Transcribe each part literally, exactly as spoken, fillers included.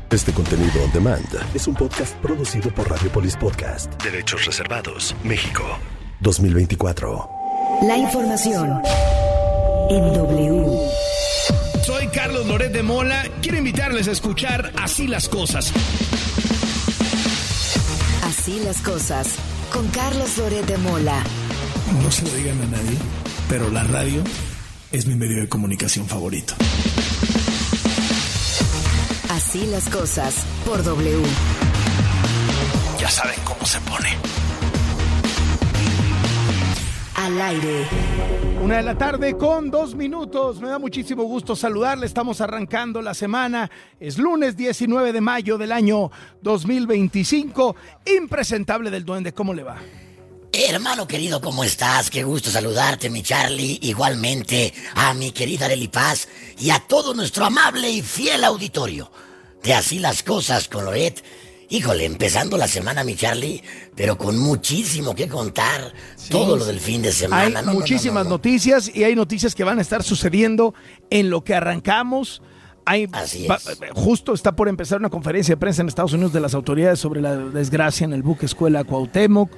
Este contenido on demand es un podcast producido por Radiopolis Podcast. Derechos reservados. México, dos mil veinticuatro. La información en W. Soy Carlos Loret de Mola. Quiero invitarles a escuchar Así las Cosas. Así las Cosas, con Carlos Loret de Mola. No se lo digan a nadie, pero la radio es mi medio de comunicación favorito. Así las Cosas, por W. Ya saben cómo se pone. Al aire. Una de la tarde con dos minutos. Me da muchísimo gusto saludarle. Estamos arrancando la semana. Es lunes diecinueve de mayo del año dos mil veinticinco. Impresentable del Duende. ¿Cómo le va? Hermano querido, ¿cómo estás? Qué gusto saludarte, mi Charlie. Igualmente a mi querida Arely Paz y a todo nuestro amable y fiel auditorio de Así las Cosas con Loret. Híjole, empezando la semana, mi Charlie, pero con muchísimo que contar. Sí, todo lo del fin de semana. Hay no, muchísimas no, no, no. noticias y hay noticias que van a estar sucediendo en lo que arrancamos. Hay, Así va, es. Justo está por empezar una conferencia de prensa en Estados Unidos de las autoridades sobre la desgracia en el buque escuela Cuauhtémoc.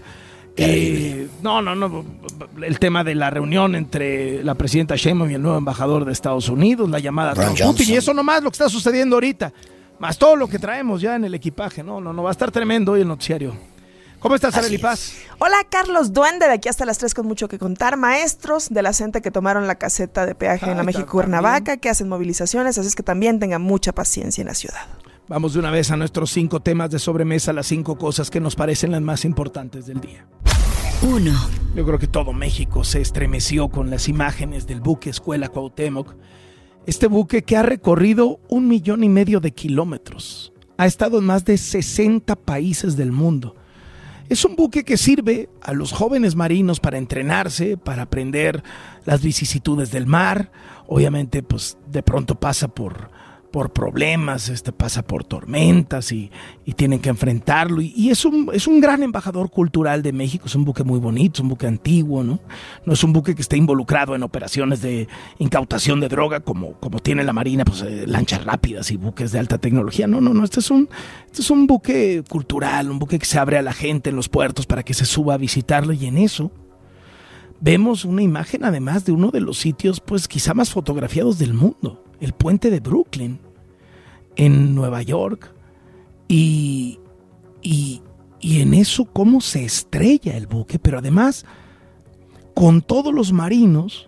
Eh, no, no, no. El tema de la reunión entre la presidenta Sheinbaum y el nuevo embajador de Estados Unidos, la llamada Trump Putin, y eso nomás lo que está sucediendo ahorita. Más todo lo que traemos ya en el equipaje. No, no, no, va a estar tremendo hoy el noticiario. ¿Cómo estás, Arely Paz? Hola, Carlos Duende, de aquí hasta las tres con mucho que contar. Maestros de la CENTE que tomaron la caseta de peaje Ay, en la México-Cuernavaca, que hacen movilizaciones, así es que también tengan mucha paciencia en la ciudad. Vamos de una vez a nuestros cinco temas de sobremesa, las cinco cosas que nos parecen las más importantes del día. Uno. Yo creo que todo México se estremeció con las imágenes del buque escuela Cuauhtémoc. Este buque que ha recorrido un millón y medio de kilómetros. Ha estado en más de sesenta países del mundo. Es un buque que sirve a los jóvenes marinos para entrenarse, para aprender las vicisitudes del mar. Obviamente, pues de pronto pasa por, por problemas, este, pasa por tormentas y, y tienen que enfrentarlo. Y, y es un, es un gran embajador cultural de México. Es un buque muy bonito, es un buque antiguo, ¿no? No es un buque que esté involucrado en operaciones de incautación de droga como, como tiene la Marina, pues eh, lanchas rápidas y buques de alta tecnología. No, no, no. Este es un, este es un buque cultural, un buque que se abre a la gente en los puertos para que se suba a visitarlo. Y en eso vemos una imagen además de uno de los sitios pues quizá más fotografiados del mundo, el puente de Brooklyn en Nueva York, y, y, y en eso cómo se estrella el buque, pero además con todos los marinos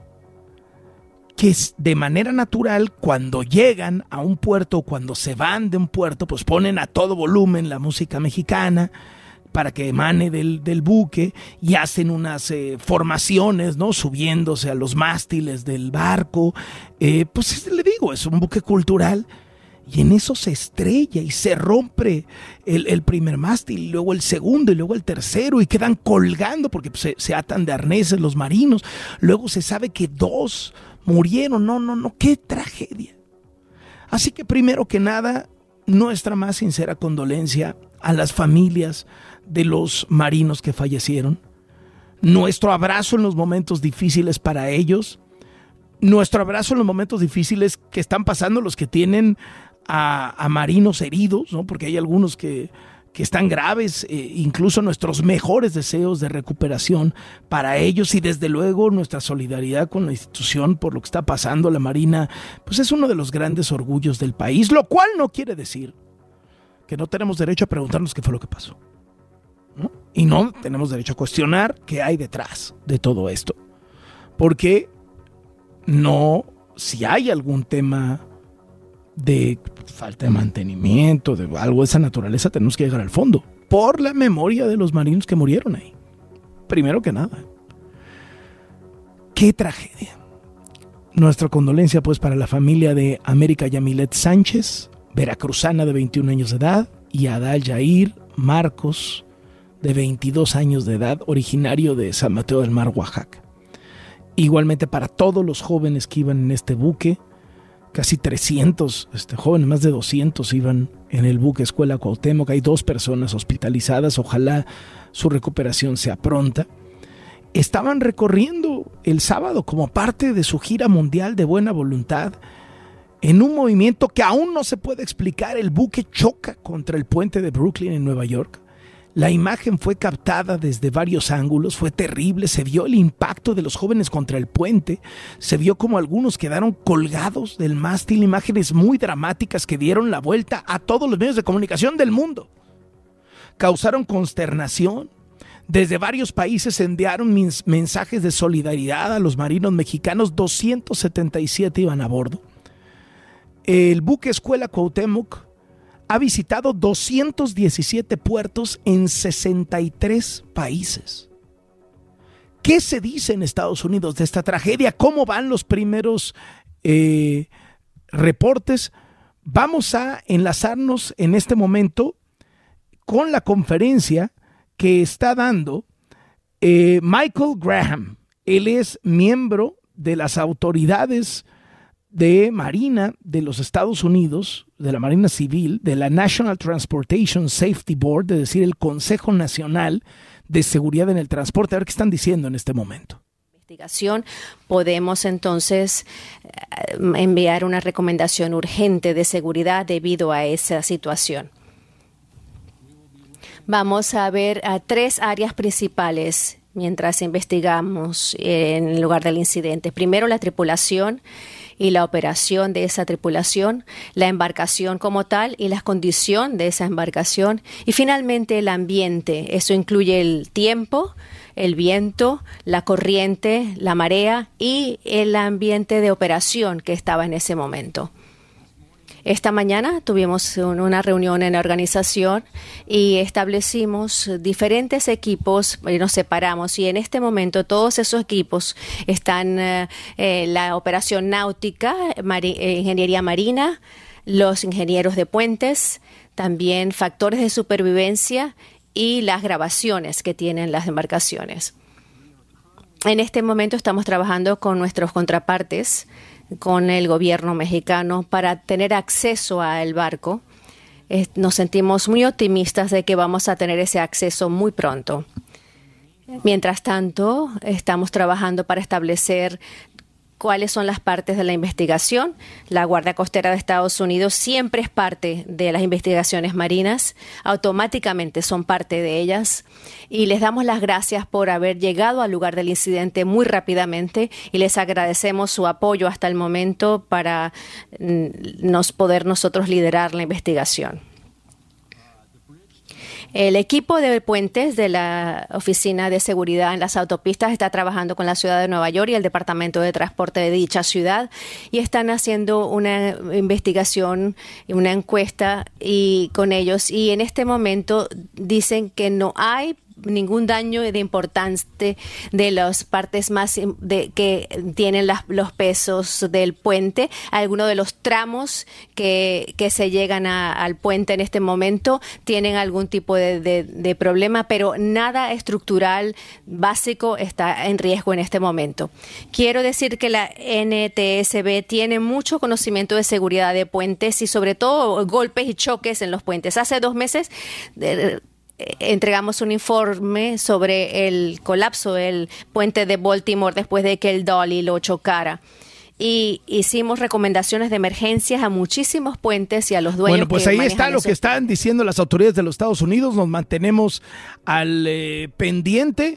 que de manera natural cuando llegan a un puerto, cuando se van de un puerto, pues ponen a todo volumen la música mexicana para que emane del, del buque y hacen unas eh, formaciones, ¿no? Subiéndose a los mástiles del barco. Eh, pues le digo, es un buque cultural y en eso se estrella y se rompe el, el primer mástil, luego el segundo y luego el tercero y quedan colgando porque pues, se, se atan de arneses los marinos. Luego se sabe que dos murieron. No, no, no, qué tragedia. Así que primero que nada, nuestra más sincera condolencia a las familias de los marinos que fallecieron, nuestro abrazo en los momentos difíciles para ellos, nuestro abrazo en los momentos difíciles que están pasando los que tienen a, a marinos heridos, ¿no? Porque hay algunos que, que están graves, eh, incluso nuestros mejores deseos de recuperación para ellos y desde luego nuestra solidaridad con la institución por lo que está pasando. La Marina pues es uno de los grandes orgullos del país, lo cual no quiere decir que no tenemos derecho a preguntarnos qué fue lo que pasó, ¿no? Y no tenemos derecho a cuestionar qué hay detrás de todo esto. Porque no, si hay algún tema de falta de mantenimiento, de algo de esa naturaleza, tenemos que llegar al fondo. Por la memoria de los marinos que murieron ahí. Primero que nada. ¡Qué tragedia! Nuestra condolencia pues para la familia de América Yamilet Sánchez, veracruzana de veintiún años de edad, y Adal Yair Marcos, de veintidós años de edad, originario de San Mateo del Mar, Oaxaca. Igualmente para todos los jóvenes que iban en este buque, casi trescientos este, jóvenes, más de doscientos iban en el buque Escuela Cuauhtémoc. Hay dos personas hospitalizadas, ojalá su recuperación sea pronta. Estaban recorriendo el sábado como parte de su gira mundial de buena voluntad En un movimiento que aún no se puede explicar, el buque choca contra el puente de Brooklyn en Nueva York. La imagen fue captada desde varios ángulos, fue terrible, se vio el impacto de los jóvenes contra el puente, se vio como algunos quedaron colgados del mástil, imágenes muy dramáticas que dieron la vuelta a todos los medios de comunicación del mundo. Causaron consternación. Desde varios países enviaron mensajes de solidaridad a los marinos mexicanos, doscientos setenta y siete iban a bordo. El buque Escuela Cuauhtémoc ha visitado doscientos diecisiete puertos en sesenta y tres países. ¿Qué se dice en Estados Unidos de esta tragedia? ¿Cómo van los primeros eh, reportes? Vamos a enlazarnos en este momento con la conferencia que está dando eh, Michael Graham. Él es miembro de las autoridades de Marina de los Estados Unidos, de la Marina Civil, de la National Transportation Safety Board, es decir, el Consejo Nacional de Seguridad en el Transporte. A ver qué están diciendo en este momento. Investigación, podemos entonces enviar una recomendación urgente de seguridad debido a esa situación. Vamos a ver a tres áreas principales mientras investigamos en el lugar del incidente. Primero, la tripulación y la operación de esa tripulación, la embarcación como tal y la condición de esa embarcación, y finalmente el ambiente. Eso incluye el tiempo, el viento, la corriente, la marea y el ambiente de operación que estaba en ese momento. Esta mañana tuvimos una reunión en la organización y establecimos diferentes equipos y nos separamos. Y en este momento todos esos equipos están en eh, la operación náutica, mari- eh, ingeniería marina, los ingenieros de puentes, también factores de supervivencia y las grabaciones que tienen las embarcaciones. En este momento estamos trabajando con nuestros contrapartes, con el gobierno mexicano, para tener acceso al barco. Eh, nos sentimos muy optimistas de que vamos a tener ese acceso muy pronto. Mientras tanto, estamos trabajando para establecer cuáles son las partes de la investigación. La Guardia Costera de Estados Unidos siempre es parte de las investigaciones marinas, automáticamente son parte de ellas, y les damos las gracias por haber llegado al lugar del incidente muy rápidamente y les agradecemos su apoyo hasta el momento para nos poder nosotros liderar la investigación. El equipo de puentes de la Oficina de Seguridad en las Autopistas está trabajando con la ciudad de Nueva York y el Departamento de Transporte de dicha ciudad y están haciendo una investigación, una encuesta y con ellos. Y en este momento dicen que no hay ningún daño de importante de las partes más de, que tienen las, los pesos del puente. Algunos de los tramos que, que se llegan a, al puente en este momento tienen algún tipo de, de, de problema, pero nada estructural básico está en riesgo en este momento. Quiero decir que la N T S B tiene mucho conocimiento de seguridad de puentes y sobre todo golpes y choques en los puentes. Hace dos meses de, entregamos un informe sobre el colapso del puente de Baltimore después de que el Dolly lo chocara. Y hicimos recomendaciones de emergencias a muchísimos puentes y a los dueños. Bueno, pues que ahí está lo esos... que están diciendo las autoridades de los Estados Unidos. Nos mantenemos al eh, pendiente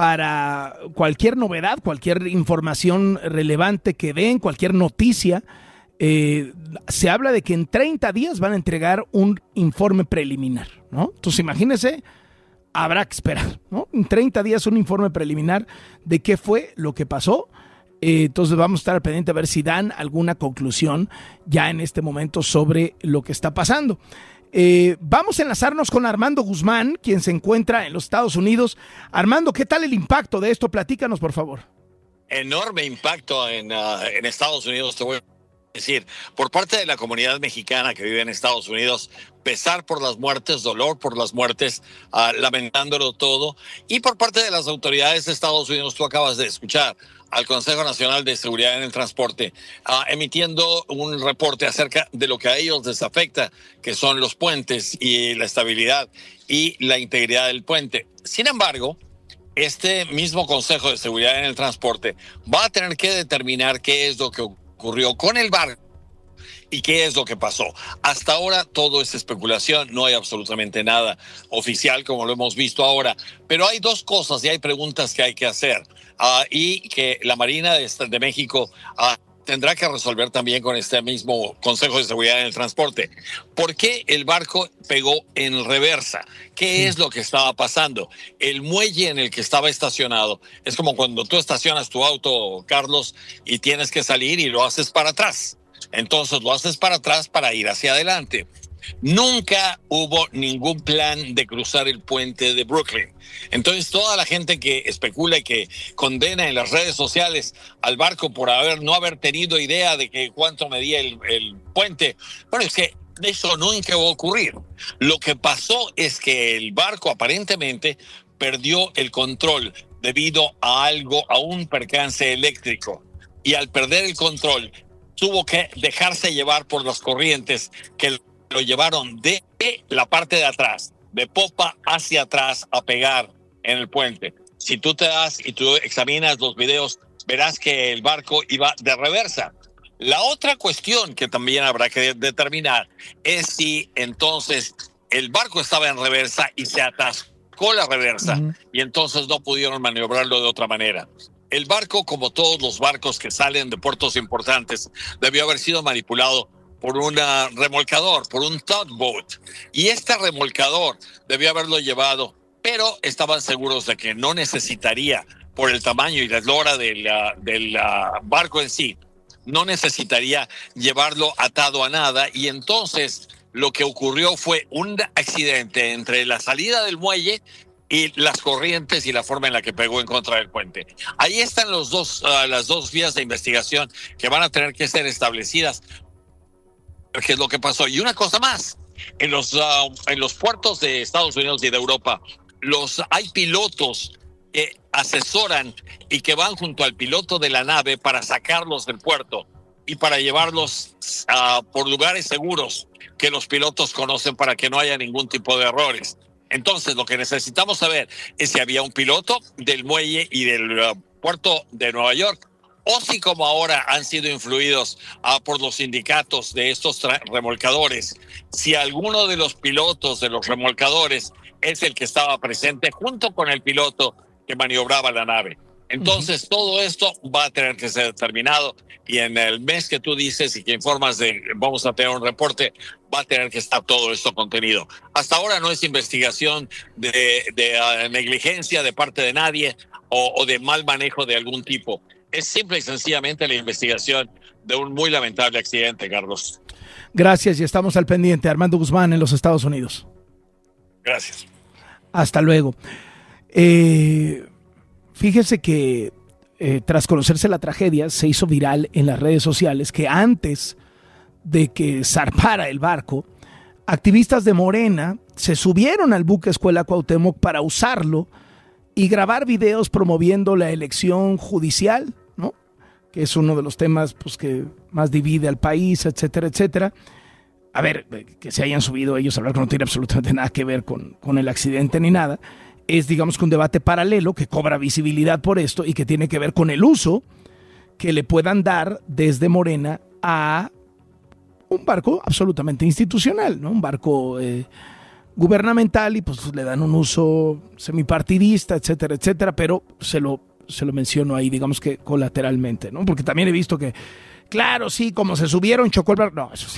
para cualquier novedad, cualquier información relevante que den, cualquier noticia. Eh, se habla de que en treinta días van a entregar un informe preliminar, ¿no? Entonces imagínense, habrá que esperar, ¿no? En treinta días un informe preliminar de qué fue lo que pasó. Eh, entonces vamos a estar al pendiente a ver si dan alguna conclusión ya en este momento sobre lo que está pasando. Eh, vamos a enlazarnos con Armando Guzmán, quien se encuentra en los Estados Unidos. Armando, ¿qué tal el impacto de esto? Platícanos, por favor. Enorme impacto en, uh, en Estados Unidos, te voy a decir, por parte de la comunidad mexicana que vive en Estados Unidos, pesar por las muertes, dolor por las muertes, uh, lamentándolo todo, y por parte de las autoridades de Estados Unidos, tú acabas de escuchar al Consejo Nacional de Seguridad en el Transporte, uh, emitiendo un reporte acerca de lo que a ellos les afecta, que son los puentes y la estabilidad y la integridad del puente. Sin embargo, este mismo Consejo de Seguridad en el Transporte va a tener que determinar qué es lo que ocurrió con el barco ¿Y qué es lo que pasó? Hasta ahora todo es especulación, no hay absolutamente nada oficial como lo hemos visto ahora, pero hay dos cosas y hay preguntas que hay que hacer uh, y que la Marina de, de México uh, tendrá que resolver también con este mismo Consejo de Seguridad en el Transporte. ¿Por qué el barco pegó en reversa? ¿Qué es lo que estaba pasando? El muelle en el que estaba estacionado es como cuando tú estacionas tu auto, Carlos, y tienes que salir y lo haces para atrás. Entonces lo haces para atrás para ir hacia adelante. Nunca hubo ningún plan de cruzar el puente de Brooklyn. Entonces toda la gente que especula y que condena en las redes sociales al barco por haber no haber tenido idea de que cuánto medía el, el puente, bueno, es que eso nunca va a ocurrir. Lo que pasó es que el barco aparentemente perdió el control debido a algo, a un percance eléctrico. Y al perder el control tuvo que dejarse llevar por las corrientes que lo llevaron de la parte de atrás, de popa hacia atrás, a pegar en el puente. Si tú te das y tú examinas los videos, verás que el barco iba de reversa. La otra cuestión que también habrá que determinar es si entonces el barco estaba en reversa y se atascó la reversa, uh-huh. y entonces no pudieron maniobrarlo de otra manera. El barco, como todos los barcos que salen de puertos importantes, debió haber sido manipulado por un remolcador, por un tugboat. Y este remolcador debió haberlo llevado, pero estaban seguros de que no necesitaría, por el tamaño y la eslora del, del barco en sí, no necesitaría llevarlo atado a nada. Y entonces lo que ocurrió fue un accidente entre la salida del muelle y las corrientes y la forma en la que pegó en contra del puente. Ahí están los dos, uh, las dos vías de investigación que van a tener que ser establecidas. ¿Qué es lo que pasó? Y una cosa más, en los, uh, en los puertos de Estados Unidos y de Europa, los, hay pilotos que asesoran y que van junto al piloto de la nave para sacarlos del puerto y para llevarlos uh, por lugares seguros que los pilotos conocen para que no haya ningún tipo de errores. Entonces, lo que necesitamos saber es si había un piloto del muelle y del uh, puerto de Nueva York, o si como ahora han sido influidos uh, por los sindicatos de estos remolcadores, si alguno de los pilotos de los remolcadores es el que estaba presente junto con el piloto que maniobraba la nave. Entonces, uh-huh. todo esto va a tener que ser determinado, y en el mes que tú dices y que informas de vamos a tener un reporte, va a tener que estar todo esto contenido. Hasta ahora no es investigación de, de uh, negligencia de parte de nadie o, o de mal manejo de algún tipo. Es simple y sencillamente la investigación de un muy lamentable accidente, Carlos. Gracias, y estamos al pendiente. Armando Guzmán en los Estados Unidos. Gracias. Hasta luego. Eh... Fíjese que eh, tras conocerse la tragedia, se hizo viral en las redes sociales que antes de que zarpara el barco, activistas de Morena se subieron al buque Escuela Cuauhtémoc para usarlo y grabar videos promoviendo la elección judicial, ¿no? Que es uno de los temas, pues, que más divide al país, etcétera, etcétera. A ver, que se hayan subido ellos a hablar, que no tiene absolutamente nada que ver con, con el accidente ni nada. Es, digamos, que un debate paralelo que cobra visibilidad por esto y que tiene que ver con el uso que le puedan dar desde Morena a un barco absolutamente institucional, ¿no? Un barco eh, gubernamental, y pues le dan un uso semipartidista, etcétera, etcétera, pero se lo, se lo menciono ahí, digamos que colateralmente, ¿no? Porque también he visto que, claro, sí, como se subieron, chocó el barco. No, eso sí.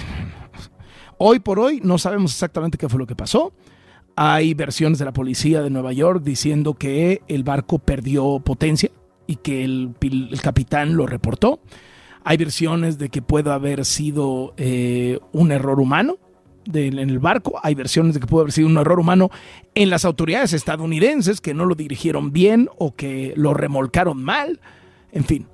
Hoy por hoy no sabemos exactamente qué fue lo que pasó. Hay versiones de la policía de Nueva York diciendo que el barco perdió potencia y que el, el capitán lo reportó. Hay versiones de que puede haber sido eh, un error humano de, en el barco. Hay versiones de que puede haber sido un error humano en las autoridades estadounidenses, que no lo dirigieron bien o que lo remolcaron mal. En fin.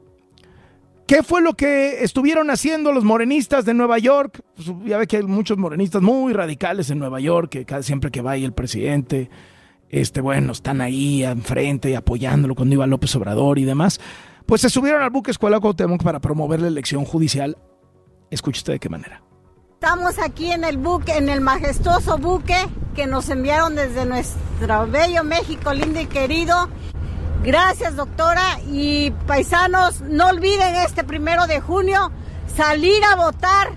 ¿Qué fue lo que estuvieron haciendo los morenistas de Nueva York? Pues ya ve que hay muchos morenistas muy radicales en Nueva York, que cada, siempre que vaya el presidente, este, bueno, están ahí enfrente apoyándolo cuando iba López Obrador y demás. Pues se subieron al buque Escuela Cuauhtémoc para promover la elección judicial. Escuche usted de qué manera. Estamos aquí en el buque, en el majestuoso buque que nos enviaron desde nuestro bello México, lindo y querido. Gracias, doctora, y paisanos, no olviden este primero de junio salir a votar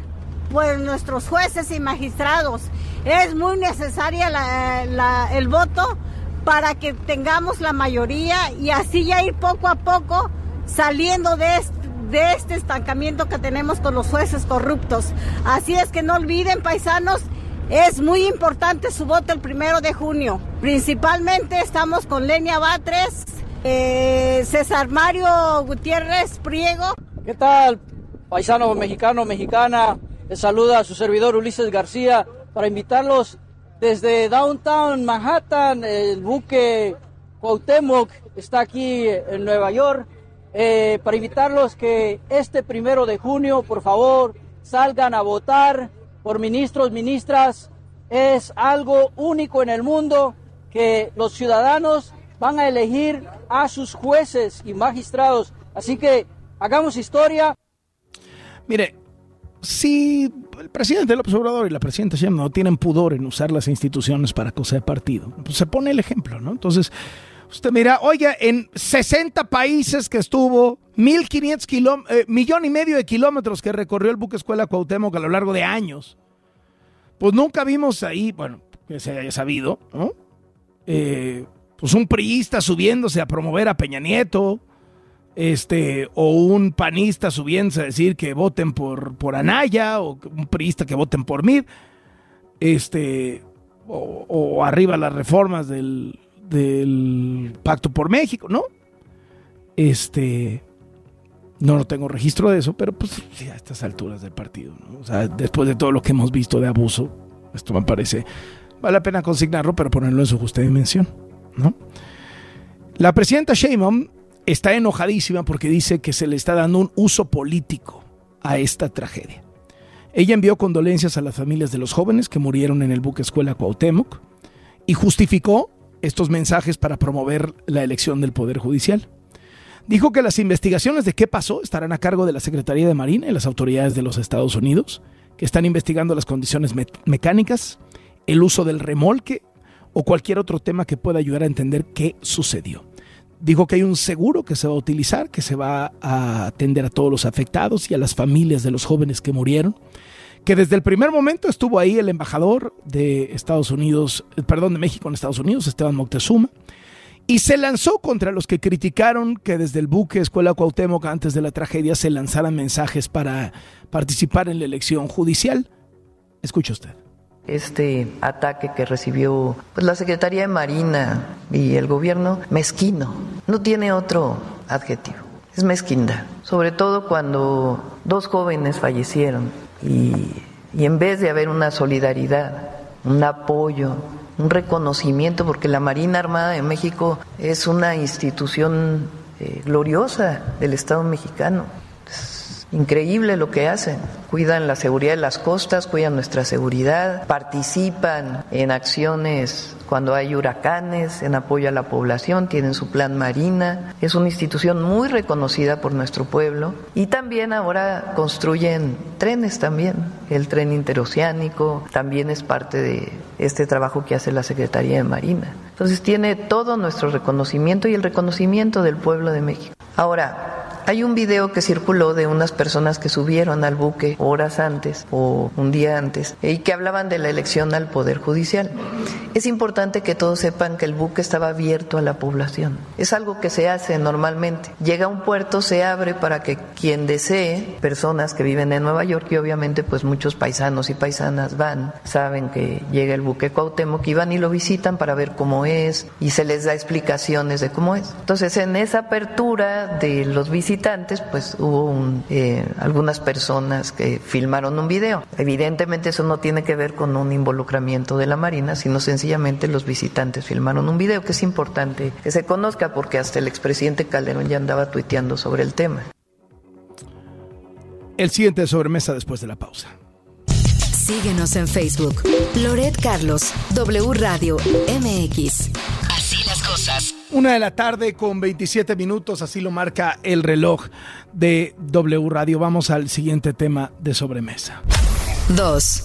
por nuestros jueces y magistrados. Es muy necesaria la, la, el voto para que tengamos la mayoría y así ya ir poco a poco saliendo de este, de este estancamiento que tenemos con los jueces corruptos. Así es que no olviden, paisanos, es muy importante su voto el primero de junio. Principalmente estamos con Lenia Batres, eh, César Mario Gutiérrez Priego. ¿Qué tal, paisano mexicano, mexicana? Les saluda a su servidor Ulises García para invitarlos desde Downtown Manhattan. El buque Cuauhtémoc está aquí en Nueva York. Eh, para invitarlos que este primero de junio, por favor, salgan a votar por ministros, ministras. Es algo único en el mundo que los ciudadanos van a elegir a sus jueces y magistrados. Así que hagamos historia. Mire, si el presidente López Obrador y la presidenta Sheinbaum no tienen pudor en usar las instituciones para cosa de partido, pues se pone el ejemplo, ¿no? Entonces, usted mira, oiga, en sesenta países que estuvo, mil quinientos kilómetros, eh, millón y medio de kilómetros que recorrió el buque escuela Cuauhtémoc a lo largo de años, pues nunca vimos ahí, bueno, que se haya sabido, ¿no? Eh, pues un priista subiéndose a promover a Peña Nieto, este, o un panista subiéndose a decir que voten por, por Anaya, o un priista que voten por Mid, este, o, o arriba las reformas del, del Pacto por México, ¿no? Este, no, no tengo registro de eso, pero pues sí, a estas alturas del partido, ¿no? O sea, después de todo lo que hemos visto de abuso, esto me parece, vale la pena consignarlo, pero ponerlo en su justa dimensión, ¿no? La presidenta Sheinbaum está enojadísima porque dice que se le está dando un uso político a esta tragedia. Ella envió condolencias a las familias de los jóvenes que murieron en el buque escuela Cuauhtémoc y justificó estos mensajes para promover la elección del Poder Judicial. Dijo que las investigaciones de qué pasó estarán a cargo de la Secretaría de Marina y las autoridades de los Estados Unidos, que están investigando las condiciones me- mecánicas, el uso del remolque o cualquier otro tema que pueda ayudar a entender qué sucedió. Dijo que hay un seguro que se va a utilizar, que se va a atender a todos los afectados y a las familias de los jóvenes que murieron, que desde el primer momento estuvo ahí el embajador de Estados Unidos, perdón, de México en Estados Unidos, Esteban Moctezuma, y se lanzó contra los que criticaron que desde el buque Escuela Cuauhtémoc antes de la tragedia se lanzaran mensajes para participar en la elección judicial. Escuche usted. Este ataque que recibió pues, la Secretaría de Marina y el gobierno, mezquino, no tiene otro adjetivo, es mezquindad, sobre todo cuando dos jóvenes fallecieron y, y en vez de haber una solidaridad, un apoyo, un reconocimiento, porque la Marina Armada de México es una institución eh, gloriosa del Estado mexicano. Increíble lo que hacen, cuidan la seguridad de las costas, cuidan nuestra seguridad, participan en acciones cuando hay huracanes, en apoyo a la población, tienen su plan Marina, es una institución muy reconocida por nuestro pueblo y también ahora construyen trenes también, el tren interoceánico también es parte de este trabajo que hace la Secretaría de Marina. Entonces tiene todo nuestro reconocimiento y el reconocimiento del pueblo de México. Ahora, hay un video que circuló de unas personas que subieron al buque horas antes o un día antes y que hablaban de la elección al Poder Judicial. Es importante que todos sepan que el buque estaba abierto a la población. Es algo que se hace normalmente. Llega a un puerto, se abre para que quien desee, personas que viven en Nueva York y obviamente pues muchos paisanos y paisanas van, saben que llega el buque Cuauhtémoc y van y lo visitan para ver cómo es y se les da explicaciones de cómo es. Entonces en esa apertura de los visitantes pues hubo un, eh, algunas personas que filmaron un video. Evidentemente eso no tiene que ver con un involucramiento de la Marina, sino sencillamente los visitantes filmaron un video que es importante que se conozca porque hasta el expresidente Calderón ya andaba tuiteando sobre el tema. El siguiente de sobremesa después de la pausa. Síguenos en Facebook. Loret Carlos, W Radio M X. Así las cosas. Una de la tarde con veintisiete minutos, así lo marca el reloj de W Radio. Vamos al siguiente tema de sobremesa. Dos.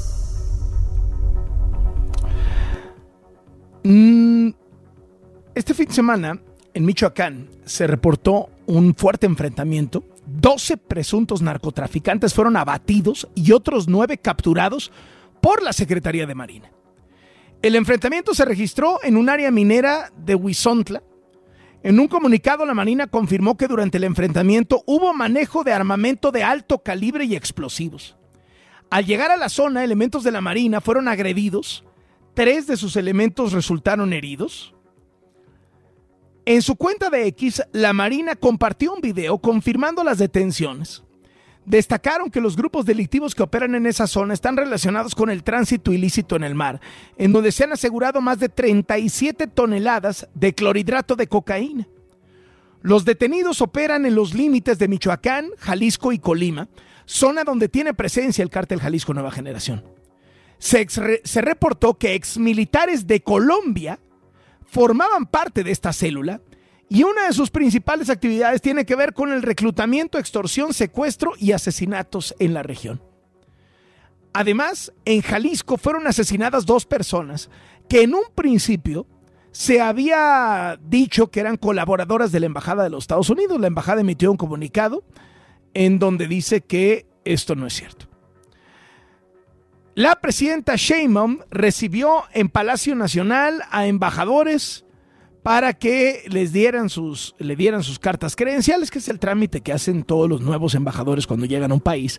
Mm, este fin de semana, en Michoacán, se reportó un fuerte enfrentamiento doce presuntos narcotraficantes fueron abatidos y otros nueve capturados por la Secretaría de Marina. El enfrentamiento se registró en un área minera de Huizontla. En un comunicado, la Marina confirmó que durante el enfrentamiento hubo manejo de armamento de alto calibre y explosivos. Al llegar a la zona, elementos de la Marina fueron agredidos. Tres de sus elementos resultaron heridos. En su cuenta de X, la Marina compartió un video confirmando las detenciones. Destacaron que los grupos delictivos que operan en esa zona están relacionados con el tránsito ilícito en el mar, en donde se han asegurado más de treinta y siete toneladas de clorhidrato de cocaína. Los detenidos operan en los límites de Michoacán, Jalisco y Colima, zona donde tiene presencia el cártel Jalisco Nueva Generación. Se, ex- se reportó que exmilitares de Colombia formaban parte de esta célula y una de sus principales actividades tiene que ver con el reclutamiento, extorsión, secuestro y asesinatos en la región. Además, en Jalisco fueron asesinadas dos personas que en un principio se había dicho que eran colaboradoras de la Embajada de los Estados Unidos. La Embajada emitió un comunicado en donde dice que esto no es cierto. La presidenta Sheinbaum recibió en Palacio Nacional a embajadores para que les dieran sus, le dieran sus cartas credenciales, que es el trámite que hacen todos los nuevos embajadores cuando llegan a un país.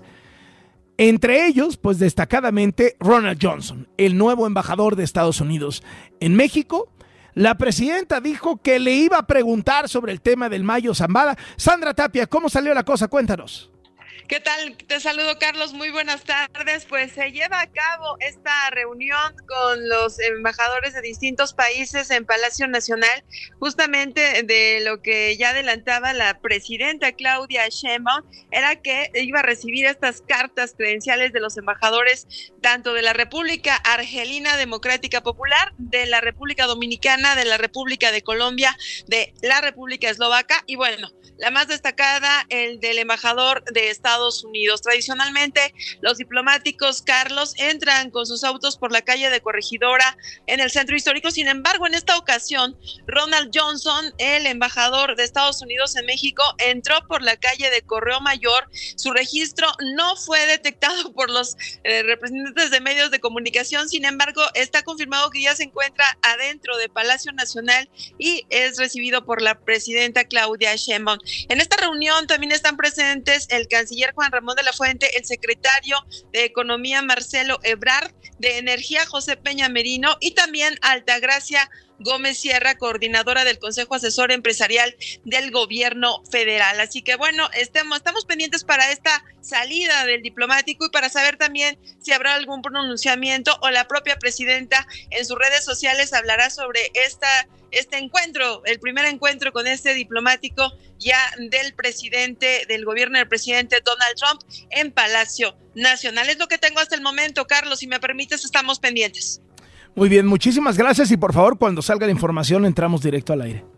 Entre ellos, pues destacadamente, Ronald Johnson, el nuevo embajador de Estados Unidos en México. La presidenta dijo que le iba a preguntar sobre el tema del Mayo Zambada. Sandra Tapia, ¿cómo salió la cosa? Cuéntanos. ¿Qué tal? Te saludo, Carlos. Muy buenas tardes. Pues se lleva a cabo esta reunión con los embajadores de distintos países en Palacio Nacional, justamente de lo que ya adelantaba la presidenta Claudia Sheinbaum, era que iba a recibir estas cartas credenciales de los embajadores tanto de la República Argelina Democrática Popular, de la República Dominicana, de la República de Colombia, de la República Eslovaca y bueno, la más destacada, el del embajador de Estados Unidos. Tradicionalmente, los diplomáticos, Carlos, entran con sus autos por la calle de Corregidora en el centro histórico. Sin embargo, en esta ocasión, Ronald Johnson, el embajador de Estados Unidos en México, entró por la calle de Correo Mayor. Su registro no fue detectado por los eh, representantes de medios de comunicación. Sin embargo, está confirmado que ya se encuentra adentro de Palacio Nacional y es recibido por la presidenta Claudia Sheinbaum. En esta reunión también están presentes el canciller Juan Ramón de la Fuente, el secretario de Economía Marcelo Ebrard, de Energía José Peña Merino y también Altagracia Gómez Sierra, coordinadora del Consejo Asesor Empresarial del Gobierno Federal. Así que bueno, estemos, estamos pendientes para esta salida del diplomático y para saber también si habrá algún pronunciamiento o la propia presidenta en sus redes sociales hablará sobre esta, este encuentro, el primer encuentro con este diplomático ya del presidente, del gobierno del presidente Donald Trump en Palacio Nacional. Es lo que tengo hasta el momento, Carlos, si me permites, estamos pendientes. Muy bien, muchísimas gracias y por favor, cuando salga la información, entramos directo al aire.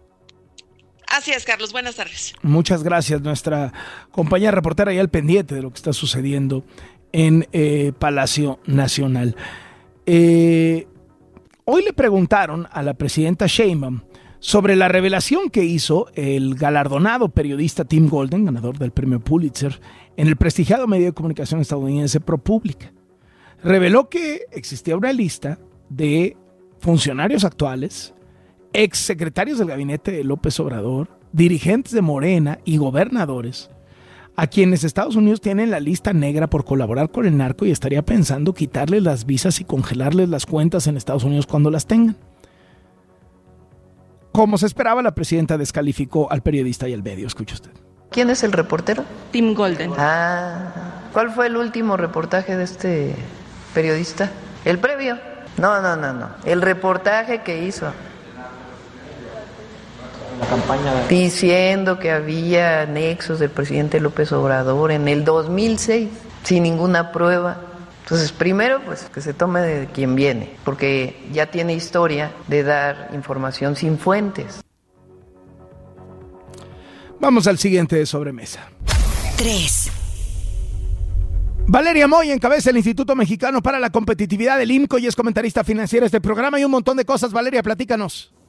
Así es, Carlos. Buenas tardes. Muchas gracias, nuestra compañera reportera ya al pendiente de lo que está sucediendo en eh, Palacio Nacional. Eh, hoy le preguntaron a la presidenta Sheinbaum sobre la revelación que hizo el galardonado periodista Tim Golden, ganador del premio Pulitzer, en el prestigiado medio de comunicación estadounidense ProPublica. Reveló que existía una lista de funcionarios actuales, ex secretarios del gabinete de López Obrador, dirigentes de Morena y gobernadores, a quienes Estados Unidos tiene en la lista negra por colaborar con el narco y estaría pensando quitarles las visas y congelarles las cuentas en Estados Unidos cuando las tengan. Como se esperaba, la presidenta descalificó al periodista y al medio. Escuche usted. ¿Quién es el reportero? Tim Golden. Ah, ¿cuál fue el último reportaje de este periodista? ¿El previo? No, no, no, no. El reportaje que hizo. La campaña de... Diciendo que había nexos del presidente López Obrador en el dos mil seis, sin ninguna prueba. Entonces, primero, pues, que se tome de quien viene, porque ya tiene historia de dar información sin fuentes. Vamos al siguiente de sobremesa. tres. Valeria Moy encabeza el Instituto Mexicano para la Competitividad del I M C O y es comentarista financiera de este programa y un montón de cosas. Valeria, platícanos.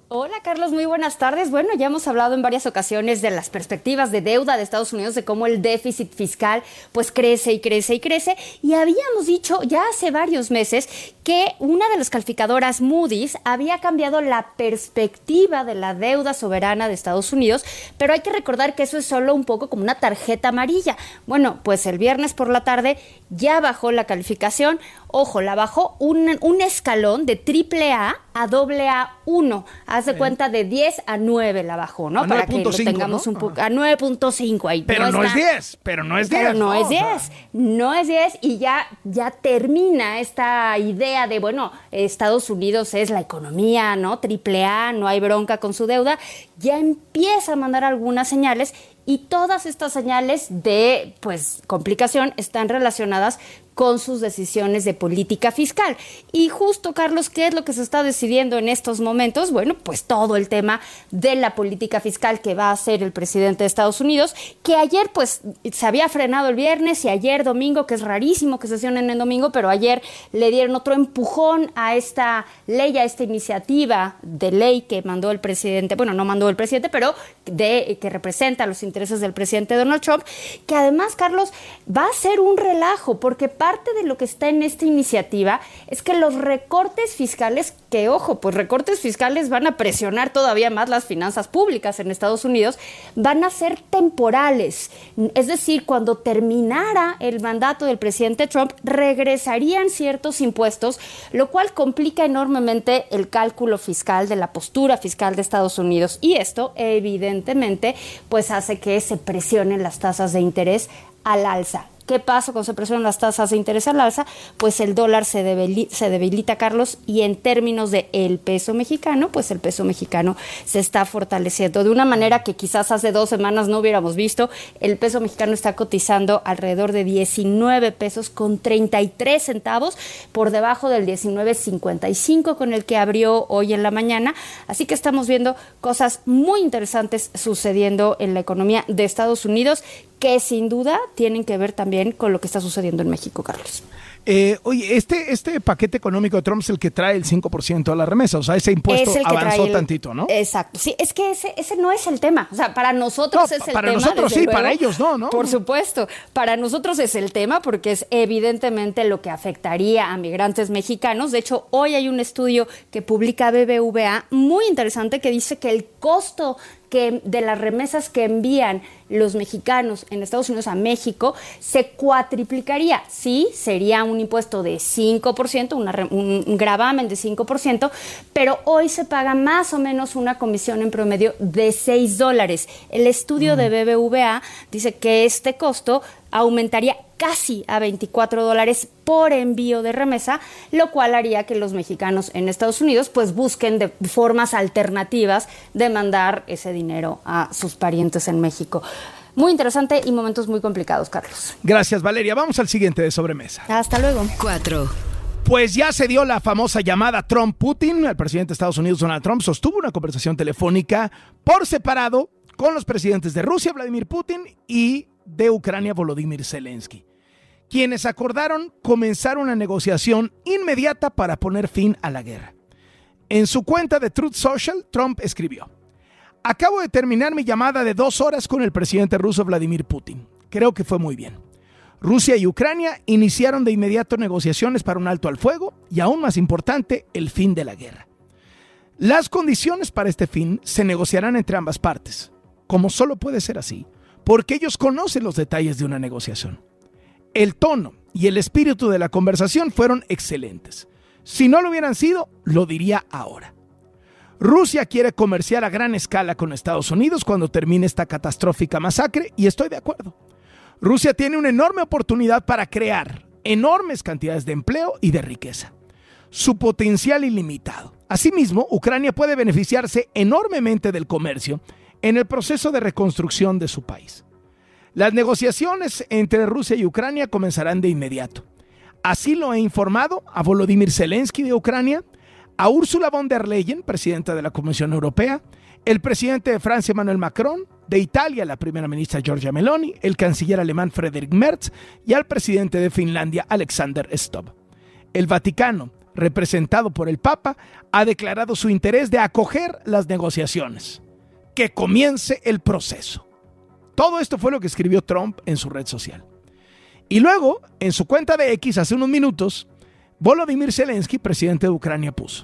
Hola Carlos, muy buenas tardes. Bueno, ya hemos hablado en varias ocasiones de las perspectivas de deuda de Estados Unidos, de cómo el déficit fiscal pues crece y crece y crece. Y habíamos dicho ya hace varios meses que una de las calificadoras Moody's había cambiado la perspectiva de la deuda soberana de Estados Unidos, pero hay que recordar que eso es solo un poco como una tarjeta amarilla. Bueno, pues el viernes por la tarde ya bajó la calificación. Ojo, la bajó un, un escalón de triple A a doble A uno. Haz de sí. cuenta de diez a nueve la bajó, ¿no? A Para que lo tengamos ¿no? un poco. A nueve punto cinco ahí. Pero no, no es diez, pero no es diez. Pero no, no es diez. No es diez y ya, ya termina esta idea de, bueno, Estados Unidos es la economía, ¿no? Triple A, no hay bronca con su deuda. Ya empieza a mandar algunas señales y todas estas señales de, pues, complicación están relacionadas con sus decisiones de política fiscal. Y justo, Carlos, ¿qué es lo que se está decidiendo en estos momentos? Bueno, pues todo el tema de la política fiscal que va a hacer el presidente de Estados Unidos, que ayer, pues, se había frenado el viernes y ayer domingo, que es rarísimo que sesionen en domingo, pero ayer le dieron otro empujón a esta ley, a esta iniciativa de ley que mandó el presidente, bueno, no mandó el presidente, pero de que representa los intereses del presidente Donald Trump, que además, Carlos, va a ser un relajo, porque parte de lo que está en esta iniciativa es que los recortes fiscales, que ojo, pues recortes fiscales van a presionar todavía más las finanzas públicas en Estados Unidos, van a ser temporales. Es decir, cuando terminara el mandato del presidente Trump, regresarían ciertos impuestos, lo cual complica enormemente el cálculo fiscal de la postura fiscal de Estados Unidos. Y esto, evidentemente, pues hace que se presionen las tasas de interés al alza. ¿Qué pasa cuando se presionan las tasas de interés al alza? Pues el dólar se debilita, se debilita, Carlos, y en términos de el peso mexicano, pues el peso mexicano se está fortaleciendo de una manera que quizás hace dos semanas no hubiéramos visto. El peso mexicano está cotizando alrededor de diecinueve pesos con treinta y tres centavos, por debajo del diecinueve cincuenta y cinco con el que abrió hoy en la mañana. Así que estamos viendo cosas muy interesantes sucediendo en la economía de Estados Unidos, que sin duda tienen que ver también con lo que está sucediendo en México, Carlos. Eh, oye, este, este paquete económico de Trump es el que trae el cinco por ciento a la remesa, o sea, ese impuesto avanzó el, tantito, ¿no? Exacto, sí, es que ese, ese no es el tema, o sea, para nosotros no, es el para tema. Para nosotros sí, luego, para ellos no, ¿no? Por supuesto, para nosotros es el tema porque es evidentemente lo que afectaría a migrantes mexicanos. De hecho, hoy hay un estudio que publica B B V A muy interesante que dice que el costo que de las remesas que envían los mexicanos en Estados Unidos a México se cuatriplicaría. Sí, sería un impuesto de cinco por ciento, una, un, un gravamen de cinco por ciento, pero hoy se paga más o menos una comisión en promedio de seis dólares. El estudio mm. de B B V A dice que este costo aumentaría casi a veinticuatro dólares por envío de remesa, lo cual haría que los mexicanos en Estados Unidos pues busquen de formas alternativas de mandar ese dinero a sus parientes en México. Muy interesante y momentos muy complicados, Carlos. Gracias, Valeria. Vamos al siguiente de sobremesa. Hasta luego. Cuatro. Pues ya se dio la famosa llamada Trump-Putin. El presidente de Estados Unidos, Donald Trump, sostuvo una conversación telefónica por separado con los presidentes de Rusia, Vladimir Putin, y de Ucrania, Volodymyr Zelensky, quienes acordaron comenzar una negociación inmediata para poner fin a la guerra. En su cuenta de Truth Social, Trump escribió: acabo de terminar mi llamada de dos horas con el presidente ruso Vladimir Putin. Creo que fue muy bien. Rusia y Ucrania iniciaron de inmediato negociaciones para un alto al fuego y, aún más importante, el fin de la guerra. Las condiciones para este fin se negociarán entre ambas partes, como solo puede ser así, porque ellos conocen los detalles de una negociación. El tono y el espíritu de la conversación fueron excelentes. Si no lo hubieran sido, lo diría ahora. Rusia quiere comerciar a gran escala con Estados Unidos cuando termine esta catastrófica masacre, y estoy de acuerdo. Rusia tiene una enorme oportunidad para crear enormes cantidades de empleo y de riqueza. Su potencial ilimitado. Asimismo, Ucrania puede beneficiarse enormemente del comercio en el proceso de reconstrucción de su país. Las negociaciones entre Rusia y Ucrania comenzarán de inmediato. Así lo he informado a Volodymyr Zelensky de Ucrania, a Ursula von der Leyen, presidenta de la Comisión Europea, el presidente de Francia, Emmanuel Macron, de Italia, la primera ministra Giorgia Meloni, el canciller alemán Friedrich Merz y al presidente de Finlandia, Alexander Stubb. El Vaticano representado por el Papa, ha declarado su interés de acoger las negociaciones. Que comience el proceso. Todo esto fue lo que escribió Trump en su red social. Y luego, en su cuenta de X, hace unos minutos, Volodymyr Zelensky, presidente de Ucrania, puso: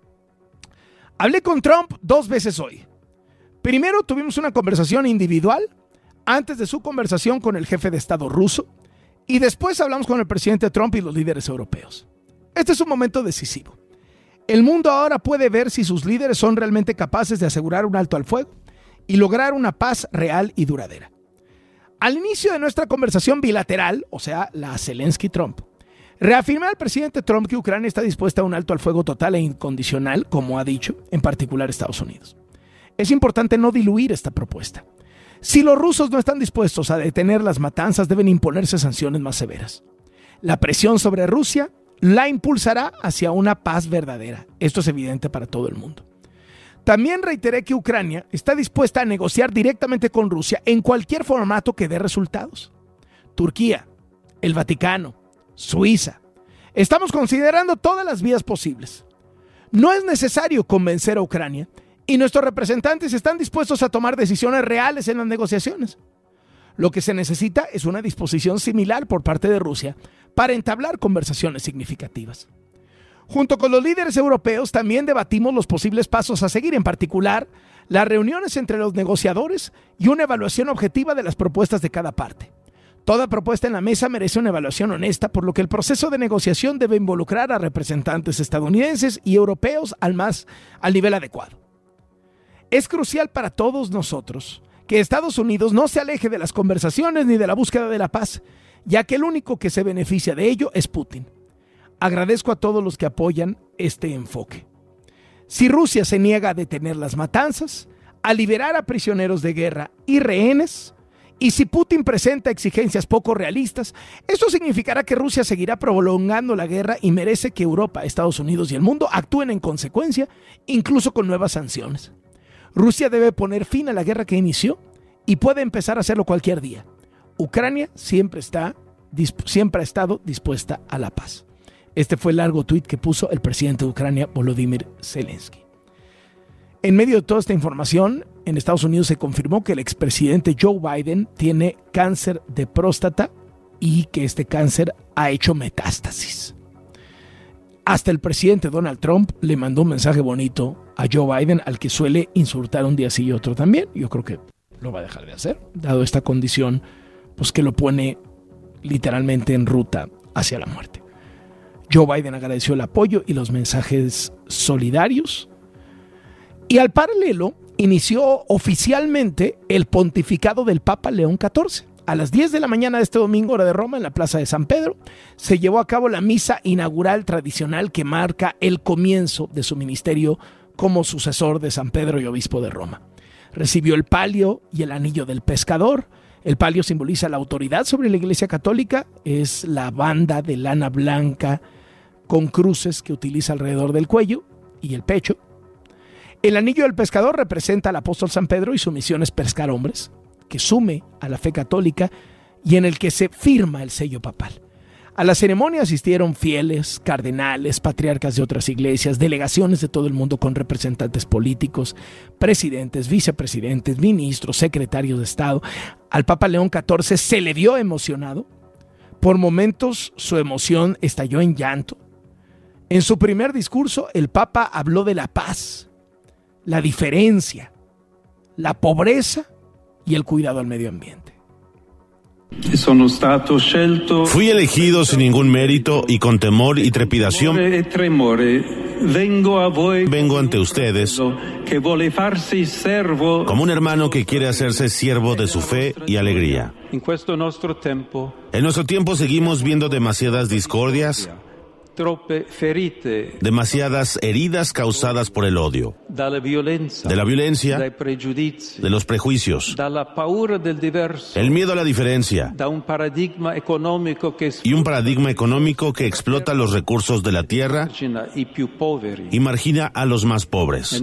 hablé con Trump dos veces hoy. Primero tuvimos una conversación individual antes de su conversación con el jefe de Estado ruso, y después hablamos con el presidente Trump y los líderes europeos. Este es un momento decisivo. El mundo ahora puede ver si sus líderes son realmente capaces de asegurar un alto al fuego y lograr una paz real y duradera. Al inicio de nuestra conversación bilateral, o sea, la Zelensky-Trump, reafirmé al presidente Trump que Ucrania está dispuesta a un alto al fuego total e incondicional, como ha dicho, en particular Estados Unidos. Es importante no diluir esta propuesta. Si los rusos no están dispuestos a detener las matanzas, deben imponerse sanciones más severas. La presión sobre Rusia la impulsará hacia una paz verdadera. Esto es evidente para todo el mundo. También reiteré que Ucrania está dispuesta a negociar directamente con Rusia en cualquier formato que dé resultados. Turquía, el Vaticano, Suiza. Estamos considerando todas las vías posibles. No es necesario convencer a Ucrania y nuestros representantes están dispuestos a tomar decisiones reales en las negociaciones. Lo que se necesita es una disposición similar por parte de Rusia para entablar conversaciones significativas. Junto con los líderes europeos también debatimos los posibles pasos a seguir, en particular las reuniones entre los negociadores y una evaluación objetiva de las propuestas de cada parte. Toda propuesta en la mesa merece una evaluación honesta, por lo que el proceso de negociación debe involucrar a representantes estadounidenses y europeos al, más, al nivel adecuado. Es crucial para todos nosotros que Estados Unidos no se aleje de las conversaciones ni de la búsqueda de la paz, ya que el único que se beneficia de ello es Putin. Agradezco a todos los que apoyan este enfoque. Si Rusia se niega a detener las matanzas, a liberar a prisioneros de guerra y rehenes, y si Putin presenta exigencias poco realistas, esto significará que Rusia seguirá prolongando la guerra y merece que Europa, Estados Unidos y el mundo actúen en consecuencia, incluso con nuevas sanciones. Rusia debe poner fin a la guerra que inició y puede empezar a hacerlo cualquier día. Ucrania siempre, está, siempre ha estado dispuesta a la paz. Este fue el largo tuit que puso el presidente de Ucrania, Volodymyr Zelensky. En medio de toda esta información, en Estados Unidos se confirmó que el expresidente Joe Biden tiene cáncer de próstata y que este cáncer ha hecho metástasis. Hasta el presidente Donald Trump le mandó un mensaje bonito a Joe Biden, al que suele insultar un día sí y otro también. Yo creo que lo va a dejar de hacer, dado esta condición, pues que lo pone literalmente en ruta hacia la muerte. Joe Biden agradeció el apoyo y los mensajes solidarios. Y al paralelo, inició oficialmente el pontificado del Papa León catorce. A las diez de la mañana de este domingo, hora de Roma, en la Plaza de San Pedro, se llevó a cabo la misa inaugural tradicional que marca el comienzo de su ministerio como sucesor de San Pedro y obispo de Roma. Recibió el palio y el anillo del pescador. El palio simboliza la autoridad sobre la Iglesia Católica, es la banda de lana blanca con cruces que utiliza alrededor del cuello y el pecho. El anillo del pescador representa al apóstol San Pedro y su misión es pescar hombres, que sume a la fe católica y en el que se firma el sello papal. A la ceremonia asistieron fieles, cardenales, patriarcas de otras iglesias, delegaciones de todo el mundo con representantes políticos, presidentes, vicepresidentes, ministros, secretarios de Estado. Al Papa León catorce se le vio emocionado. Por momentos su emoción estalló en llanto. En su primer discurso, el Papa habló de la paz, la diferencia, la pobreza y el cuidado al medio ambiente. Fui elegido sin ningún mérito y con temor y trepidación vengo ante ustedes como un hermano que quiere hacerse siervo de su fe y alegría. En nuestro tiempo seguimos viendo demasiadas discordias, demasiadas heridas causadas por el odio, de la violencia, de los prejuicios, el miedo a la diferencia y un paradigma económico que explota los recursos de la tierra y margina a los más pobres.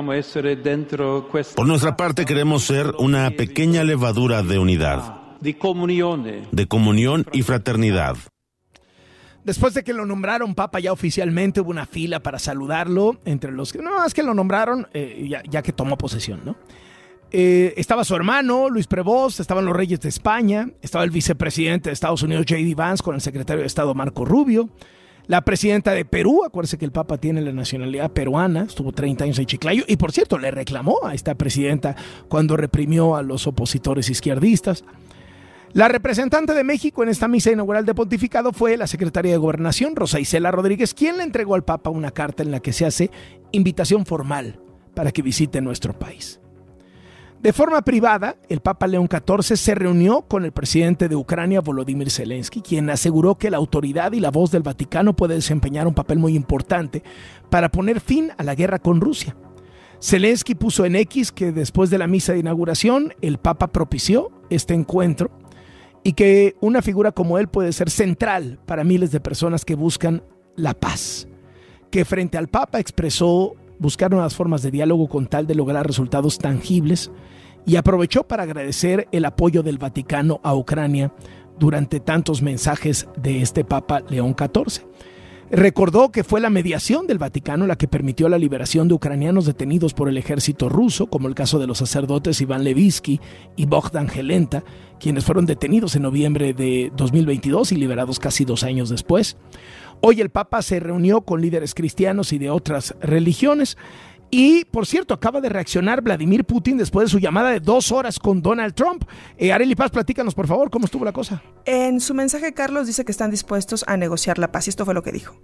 Por nuestra parte queremos ser una pequeña levadura de unidad, de comunión y fraternidad. después de que lo nombraron papa ya oficialmente, hubo una fila para saludarlo entre los que... No, es que lo nombraron eh, ya, ya que tomó posesión, ¿no? Eh, estaba su hermano, Luis Prevost, estaban los reyes de España, estaba el vicepresidente de Estados Unidos, J D Vance, con el secretario de Estado, Marco Rubio, la presidenta de Perú, acuérdense que el Papa tiene la nacionalidad peruana, estuvo treinta años en Chiclayo, y por cierto, le reclamó a esta presidenta cuando reprimió a los opositores izquierdistas. La representante de México en esta misa inaugural de pontificado fue la secretaria de Gobernación, Rosa Isela Rodríguez, quien le entregó al Papa una carta en la que se hace invitación formal para que visite nuestro país. De forma privada, el Papa León catorce se reunió con el presidente de Ucrania, Volodymyr Zelensky, quien aseguró que la autoridad y la voz del Vaticano puede desempeñar un papel muy importante para poner fin a la guerra con Rusia. Zelensky puso en X que después de la misa de inauguración, el Papa propició este encuentro y que una figura como él puede ser central para miles de personas que buscan la paz. Que frente al Papa expresó buscar nuevas formas de diálogo con tal de lograr resultados tangibles y aprovechó para agradecer el apoyo del Vaticano a Ucrania durante tantos mensajes de este Papa León catorce. Recordó que fue la mediación del Vaticano la que permitió la liberación de ucranianos detenidos por el ejército ruso, como el caso de los sacerdotes Iván Levitsky y Bogdan Gelenta, quienes fueron detenidos en noviembre de dos mil veintidós y liberados casi dos años después. Hoy el Papa se reunió con líderes cristianos y de otras religiones. Y, por cierto, acaba de reaccionar Vladimir Putin después de su llamada de dos horas con Donald Trump. Eh, Arely Paz, platícanos, por favor, ¿cómo estuvo la cosa? En su mensaje, Carlos dice que están dispuestos a negociar la paz. Y esto fue lo que dijo.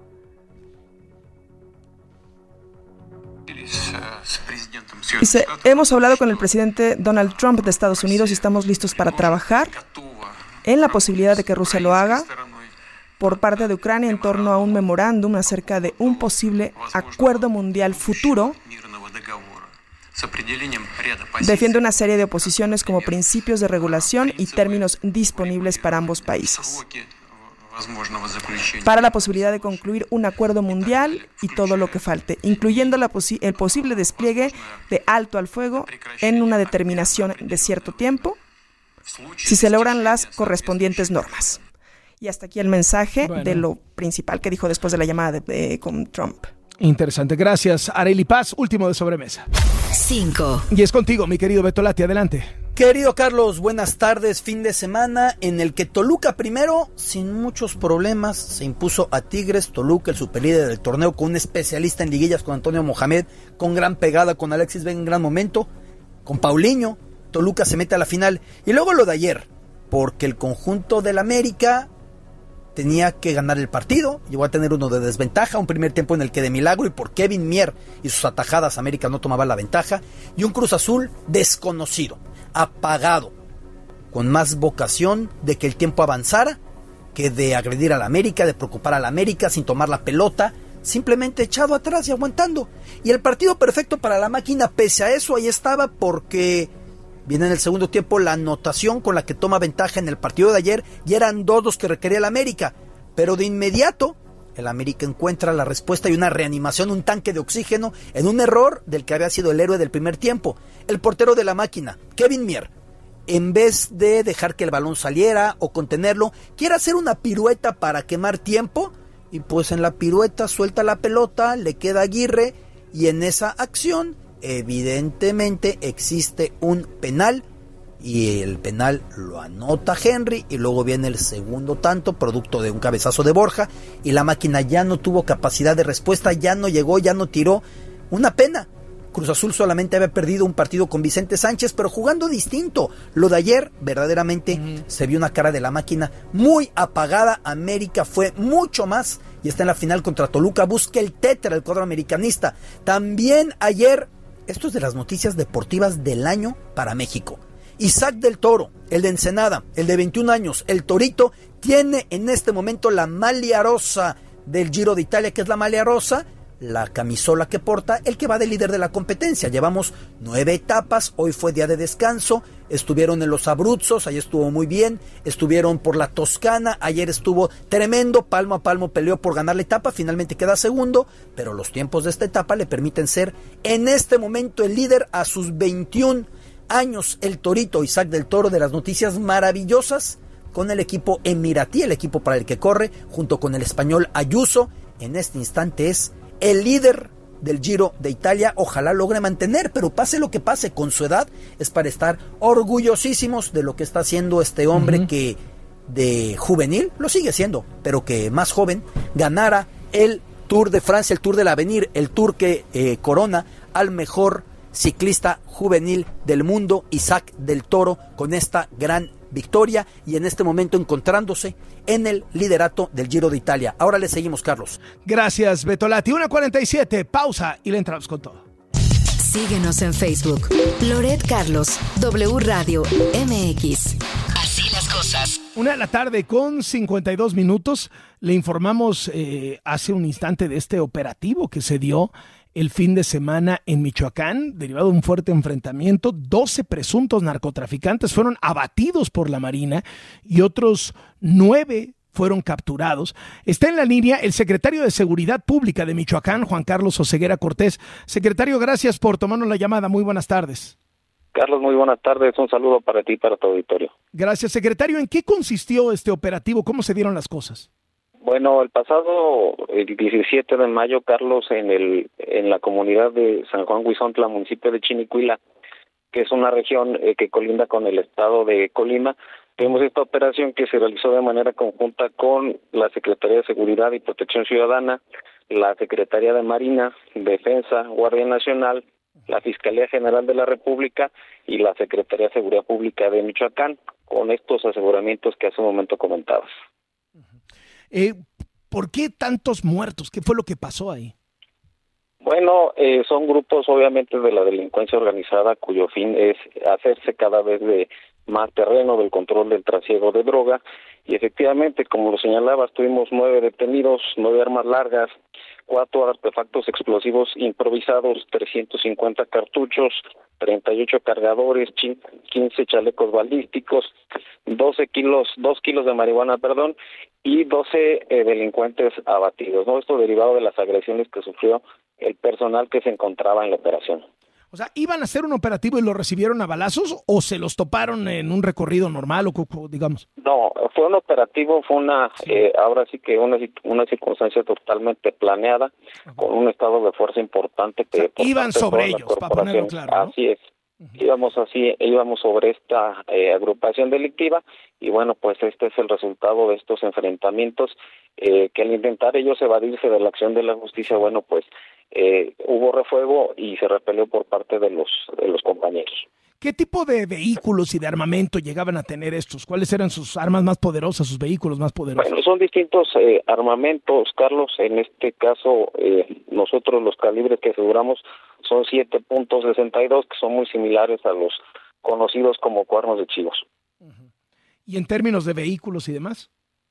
Dice, hemos hablado con el presidente Donald Trump de Estados Unidos y estamos listos para trabajar en la posibilidad de que Rusia lo haga por parte de Ucrania en torno a un memorándum acerca de un posible acuerdo mundial futuro. Defiende una serie de oposiciones como principios de regulación y términos disponibles para ambos países, para la posibilidad de concluir un acuerdo mundial y todo lo que falte, incluyendo la posi- el posible despliegue de alto al fuego en una determinación de cierto tiempo, si se logran las correspondientes normas. Y hasta aquí el mensaje bueno. de lo principal que dijo después de la llamada de, de, con Trump. Interesante, gracias. Arely Paz, último de sobremesa. Cinco. Y es contigo, mi querido Beto Lati, adelante. Querido Carlos, buenas tardes. Fin de semana en el que Toluca primero, sin muchos problemas, se impuso a Tigres. Toluca, el superlíder del torneo, con un especialista en liguillas, con Antonio Mohamed, con gran pegada, con Alexis Vega en gran momento, con Paulinho. Toluca se mete a la final. Y luego lo de ayer, porque el conjunto del América tenía que ganar el partido, llegó a tener uno de desventaja, un primer tiempo en el que de milagro y por Kevin Mier y sus atajadas América no tomaba la ventaja, y un Cruz Azul desconocido, apagado, con más vocación de que el tiempo avanzara que de agredir a la América, de preocupar a la América sin tomar la pelota, simplemente echado atrás y aguantando. Y el partido perfecto para la máquina, pese a eso, ahí estaba, porque viene en el segundo tiempo la anotación con la que toma ventaja en el partido de ayer, y eran dos los que requería el América, pero de inmediato el América encuentra la respuesta y una reanimación, un tanque de oxígeno en un error del que había sido el héroe del primer tiempo, el portero de la máquina, Kevin Mier. En vez de dejar que el balón saliera o contenerlo, quiere hacer una pirueta para quemar tiempo, y pues en la pirueta suelta la pelota, le queda a Aguirre, y en esa acción evidentemente existe un penal, y el penal lo anota Henry, y luego viene el segundo tanto, producto de un cabezazo de Borja, y la máquina ya no tuvo capacidad de respuesta, ya no llegó, ya no tiró. Una pena. Cruz Azul solamente había perdido un partido con Vicente Sánchez, pero jugando distinto. Lo de ayer, verdaderamente, uh-huh. se vio una cara de la máquina muy apagada. América fue mucho más y está en la final contra Toluca. Busca el tetra, el cuadro americanista. También ayer, esto es de las noticias deportivas del año para México. Isaac del Toro, el de Ensenada, el de veintiún años, el Torito, tiene en este momento la maglia rosa del Giro de Italia. ¿Qué es la maglia rosa? La camisola que porta el que va de líder de la competencia. Llevamos nueve etapas, hoy fue día de descanso, estuvieron en los Abruzzos, ayer estuvo muy bien, estuvieron por la Toscana, ayer estuvo tremendo, palmo a palmo peleó por ganar la etapa, finalmente queda segundo, pero los tiempos de esta etapa le permiten ser en este momento el líder a sus veintiún años, el Torito Isaac del Toro, de las noticias maravillosas con el equipo emiratí, el equipo para el que corre, junto con el español Ayuso. En este instante es el líder del Giro de Italia. Ojalá logre mantener, pero pase lo que pase, con su edad es para estar orgullosísimos de lo que está haciendo este hombre uh-huh. que de juvenil, lo sigue siendo, pero que más joven, ganara el Tour de Francia, el Tour del Avenir, el Tour que eh, corona al mejor ciclista juvenil del mundo, Isaac del Toro, con esta gran victoria y en este momento encontrándose en el liderato del Giro de Italia. Ahora le seguimos, Carlos. Gracias, Betolati. una cuarenta y siete, pausa y le entramos con todo. Síguenos en Facebook, Loret Carlos, W Radio M X. Así las cosas. Una de la tarde con cincuenta y dos minutos. Le informamos eh, hace un instante de este operativo que se dio el fin de semana en Michoacán, derivado de un fuerte enfrentamiento. doce presuntos narcotraficantes fueron abatidos por la Marina y otros nueve fueron capturados. Está en la línea el secretario de Seguridad Pública de Michoacán, Juan Carlos Oseguera Cortés. Secretario, gracias por tomarnos la llamada. Muy buenas tardes. Carlos, muy buenas tardes. Un saludo para ti y para tu auditorio. Gracias, secretario. ¿En qué consistió este operativo? ¿Cómo se dieron las cosas? Bueno, el pasado el diecisiete de mayo, Carlos, en el en la comunidad de San Juan Huizontla, municipio de Chinicuila, que es una región eh, que colinda con el estado de Colima, tuvimos esta operación que se realizó de manera conjunta con la Secretaría de Seguridad y Protección Ciudadana, la Secretaría de Marina, Defensa, Guardia Nacional, la Fiscalía General de la República y la Secretaría de Seguridad Pública de Michoacán, con estos aseguramientos que hace un momento comentabas. Eh, ¿Por qué tantos muertos? ¿Qué fue lo que pasó ahí? Bueno, eh, son grupos obviamente de la delincuencia organizada cuyo fin es hacerse cada vez de más terreno del control del trasiego de droga y efectivamente, como lo señalabas, tuvimos nueve detenidos, nueve armas largas, cuatro artefactos explosivos improvisados, trescientos cincuenta cartuchos, treinta y ocho cargadores, quince chalecos balísticos, doce kilos, dos kilos de marihuana, perdón, y doce eh, delincuentes abatidos, ¿no? Esto derivado de las agresiones que sufrió el personal que se encontraba en la operación. O sea, ¿iban a hacer un operativo y lo recibieron a balazos o se los toparon en un recorrido normal o digamos? No, fue un operativo, fue una, sí. eh, ahora sí que una, una circunstancia totalmente planeada, uh-huh. con un estado de fuerza importante. Que o sea, iban sobre ellos, para ponerlo claro, ¿no? Así es. Íbamos así, íbamos sobre esta eh, agrupación delictiva y bueno, pues este es el resultado de estos enfrentamientos eh, que al intentar ellos evadirse de la acción de la justicia, bueno, pues eh, hubo refuego y se repelió por parte de los de los compañeros. ¿Qué tipo de vehículos y de armamento llegaban a tener estos? ¿Cuáles eran sus armas más poderosas, sus vehículos más poderosos? Bueno, son distintos eh, armamentos, Carlos. En este caso, eh, nosotros los calibres que aseguramos son siete punto sesenta y dos, que son muy similares a los conocidos como cuernos de chivos. Uh-huh. ¿Y en términos de vehículos y demás?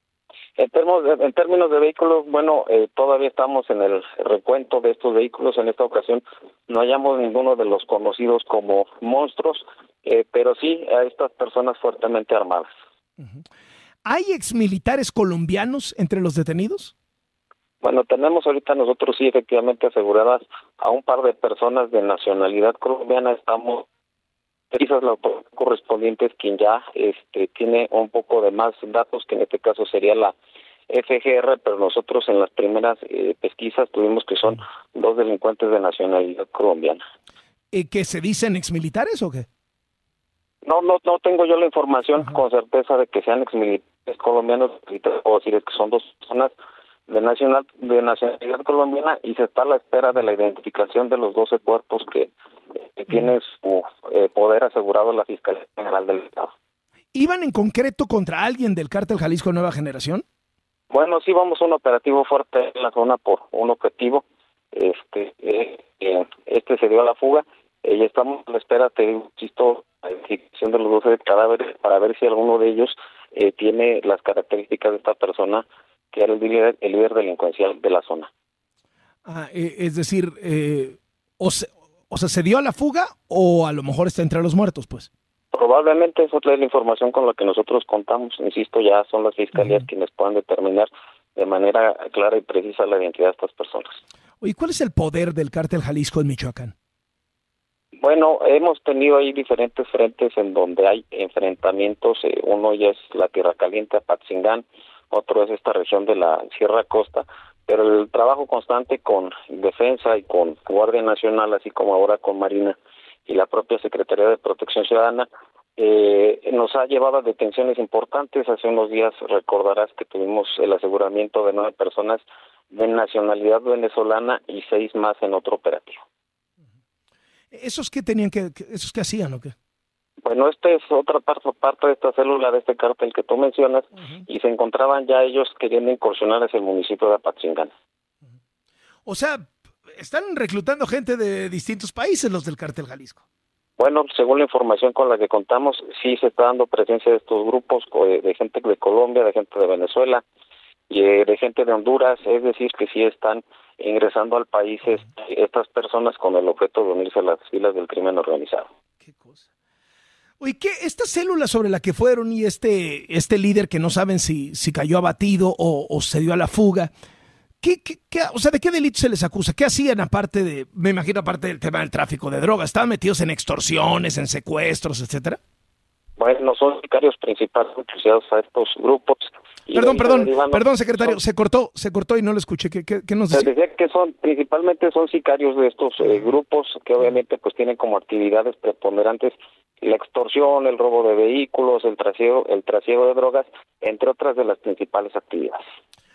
En términos de, en términos de vehículos, bueno, eh, todavía estamos en el recuento de estos vehículos. En esta ocasión no hallamos ninguno de los conocidos como monstruos, eh, pero sí a estas personas fuertemente armadas. Uh-huh. ¿Hay exmilitares colombianos entre los detenidos? Bueno, tenemos ahorita nosotros sí efectivamente aseguradas a un par de personas de nacionalidad colombiana. Estamos quizás la autoridad correspondiente es quien ya este tiene un poco de más datos, que en este caso sería la F G R, pero nosotros en las primeras eh, pesquisas tuvimos que son dos delincuentes de nacionalidad colombiana. ¿Y que se dicen exmilitares o qué? No, no, no tengo yo la información uh-huh. con certeza de que sean exmilitares colombianos, o decir es que son dos personas de nacional de nacionalidad colombiana y se está a la espera de la identificación de los doce cuerpos que, que tiene su eh, poder asegurado la Fiscalía General del Estado. ¿Iban en concreto contra alguien del Cártel Jalisco Nueva Generación? Bueno, sí vamos a un operativo fuerte en la zona por un objetivo. Este eh, eh, este se dio a la fuga eh, y estamos a la espera, te insisto, la identificación de los doce cadáveres para ver si alguno de ellos eh, tiene las características de esta persona que era el líder, el líder delincuencial de la zona. Ah, eh, es decir, eh, o, se, o sea, ¿se dio a la fuga o a lo mejor está entre los muertos, pues? Probablemente esa es la información con la que nosotros contamos. Insisto, ya son las fiscalías uh-huh. quienes puedan determinar de manera clara y precisa la identidad de estas personas. Oye, ¿cuál es el poder del Cártel Jalisco en Michoacán? Bueno, hemos tenido ahí diferentes frentes en donde hay enfrentamientos. Eh, uno ya es la Tierra Caliente, Apatzingán, otro es esta región de la Sierra Costa, pero el trabajo constante con Defensa y con Guardia Nacional, así como ahora con Marina y la propia Secretaría de Protección Ciudadana, eh, nos ha llevado a detenciones importantes. Hace unos días recordarás que tuvimos el aseguramiento de nueve personas de nacionalidad venezolana y seis más en otro operativo. ¿Esos qué tenían que, esos qué hacían o qué? Bueno, esta es otra parte, parte de esta célula de este cártel que tú mencionas, uh-huh. y se encontraban ya ellos queriendo incursionar hacia el municipio de Apatzingán. Uh-huh. O sea, están reclutando gente de distintos países los del cártel Jalisco. Bueno, según la información con la que contamos, sí se está dando presencia de estos grupos, de gente de Colombia, de gente de Venezuela y de gente de Honduras, es decir, que sí están ingresando al país estas personas con el objeto de unirse a las filas del crimen organizado. Qué cosa. Oye, ¿qué, esta célula sobre la que fueron y este, este líder que no saben si, si cayó abatido o, o se dio a la fuga, ¿qué, qué, qué, o sea, ¿de qué delito se les acusa? ¿Qué hacían aparte de, me imagino, aparte del tema del tráfico de drogas? ¿Estaban metidos en extorsiones, en secuestros, etcétera? Bueno, son sicarios principales asociados a estos grupos. Perdón, perdón, perdón, secretario, son, se cortó, se cortó y no lo escuché. ¿Qué, qué, qué nos decía? decía que son, principalmente son sicarios de estos eh, grupos que obviamente pues tienen como actividades preponderantes la extorsión, el robo de vehículos, el trasiego, el trasiego de drogas, entre otras de las principales actividades.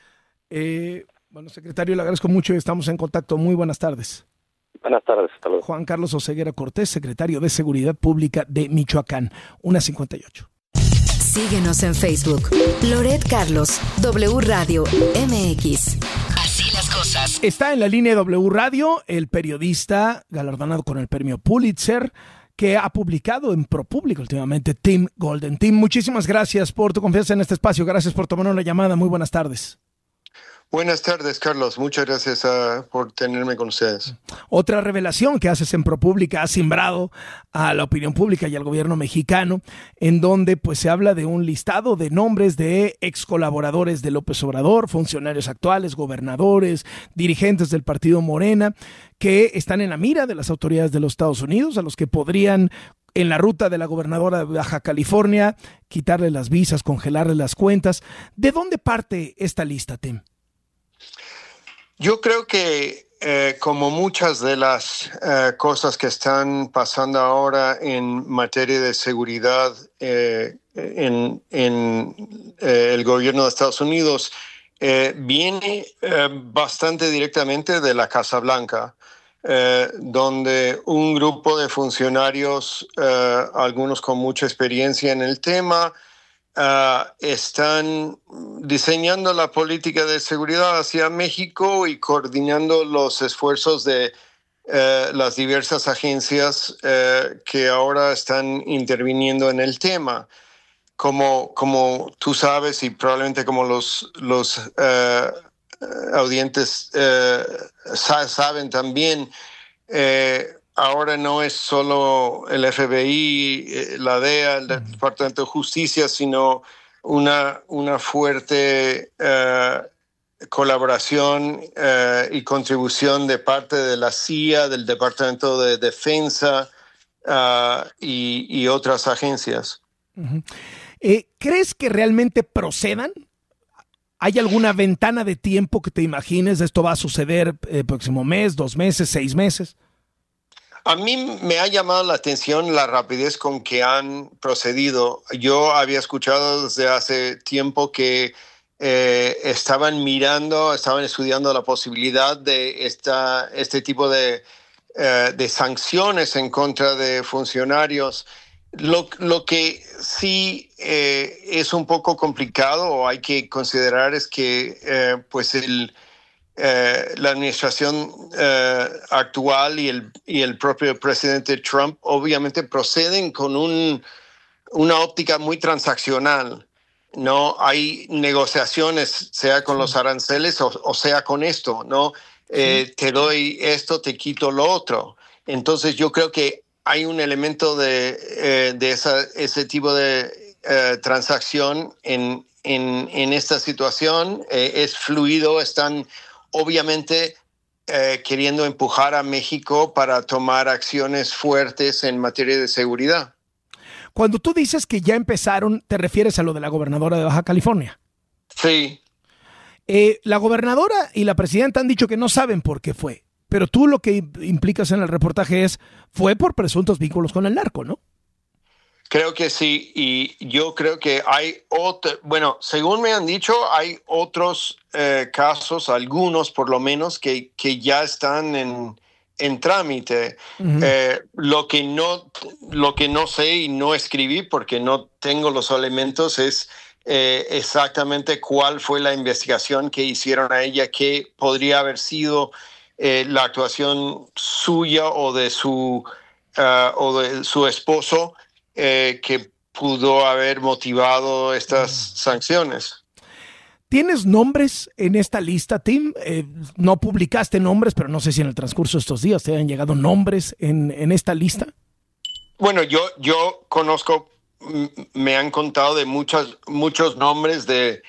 Eh, bueno, secretario, le agradezco mucho y estamos en contacto. Muy buenas tardes. Buenas tardes, hasta luego. Juan Carlos Oseguera Cortés, secretario de Seguridad Pública de Michoacán, una cincuenta y ocho. Síguenos en Facebook, Loret Carlos, W Radio M X. Así las cosas. Está en la línea de W Radio el periodista galardonado con el premio Pulitzer, que ha publicado en ProPublica últimamente, Tim Golden. Tim, muchísimas gracias por tu confianza en este espacio. Gracias por tomar una llamada. Muy buenas tardes. Buenas tardes, Carlos. Muchas gracias uh, por tenerme con ustedes. Otra revelación que haces en ProPublica ha simbrado a la opinión pública y al gobierno mexicano, en donde pues se habla de un listado de nombres de ex colaboradores de López Obrador, funcionarios actuales, gobernadores, dirigentes del partido Morena, que están en la mira de las autoridades de los Estados Unidos, a los que podrían, en la ruta de la gobernadora de Baja California, quitarle las visas, congelarle las cuentas. ¿De dónde parte esta lista, Tim? Yo creo que eh, como muchas de las eh, cosas que están pasando ahora en materia de seguridad eh, en, en eh, el gobierno de Estados Unidos, eh, viene eh, bastante directamente de la Casa Blanca, eh, donde un grupo de funcionarios, eh, algunos con mucha experiencia en el tema, Uh, están diseñando la política de seguridad hacia México y coordinando los esfuerzos de uh, las diversas agencias uh, que ahora están interviniendo en el tema. Como, como tú sabes y probablemente como los, los uh, audientes uh, saben también, uh, ahora no es solo el F B I, la D E A, el Departamento de Justicia, sino una, una fuerte uh, colaboración uh, y contribución de parte de la C I A, del Departamento de Defensa uh, y, y otras agencias. Uh-huh. Eh, ¿Crees que realmente procedan? ¿Hay alguna ventana de tiempo que te imagines? ¿Esto va a suceder el próximo mes, dos meses, seis meses? A mí me ha llamado la atención la rapidez con que han procedido. Yo había escuchado desde hace tiempo que eh, estaban mirando, estaban estudiando la posibilidad de esta, este tipo de, eh, de sanciones en contra de funcionarios. Lo, lo que sí eh, es un poco complicado o hay que considerar es que eh, pues el Uh, la administración uh, actual y el, y el propio presidente Trump obviamente proceden con un, una óptica muy transaccional. No hay negociaciones, sea con los aranceles o, o sea con esto, ¿no? Eh, te doy esto, te quito lo otro. Entonces yo creo que hay un elemento de, eh, de esa, ese tipo de eh, transacción en, en, en esta situación. Eh, es fluido, están obviamente eh, queriendo empujar a México para tomar acciones fuertes en materia de seguridad. Cuando tú dices que ya empezaron, ¿te refieres a lo de la gobernadora de Baja California? Sí. Eh, la gobernadora y la presidenta han dicho que no saben por qué fue, pero tú lo que implicas en el reportaje es, fue por presuntos vínculos con el narco, ¿no? Creo que sí, y yo creo que hay otro, bueno, según me han dicho, hay otros eh, casos, algunos por lo menos, que, que ya están en, en trámite. Uh-huh. Eh, lo que no, lo que no sé y no escribí porque no tengo los elementos es eh, exactamente cuál fue la investigación que hicieron a ella, que podría haber sido eh, la actuación suya o de su uh, o de su esposo. Eh, que pudo haber motivado estas sanciones. ¿Tienes nombres en esta lista, Tim? Eh, no publicaste nombres, pero no sé si en el transcurso de estos días te han llegado nombres en, en esta lista. Bueno, yo, yo conozco, me han contado de muchas, muchos nombres de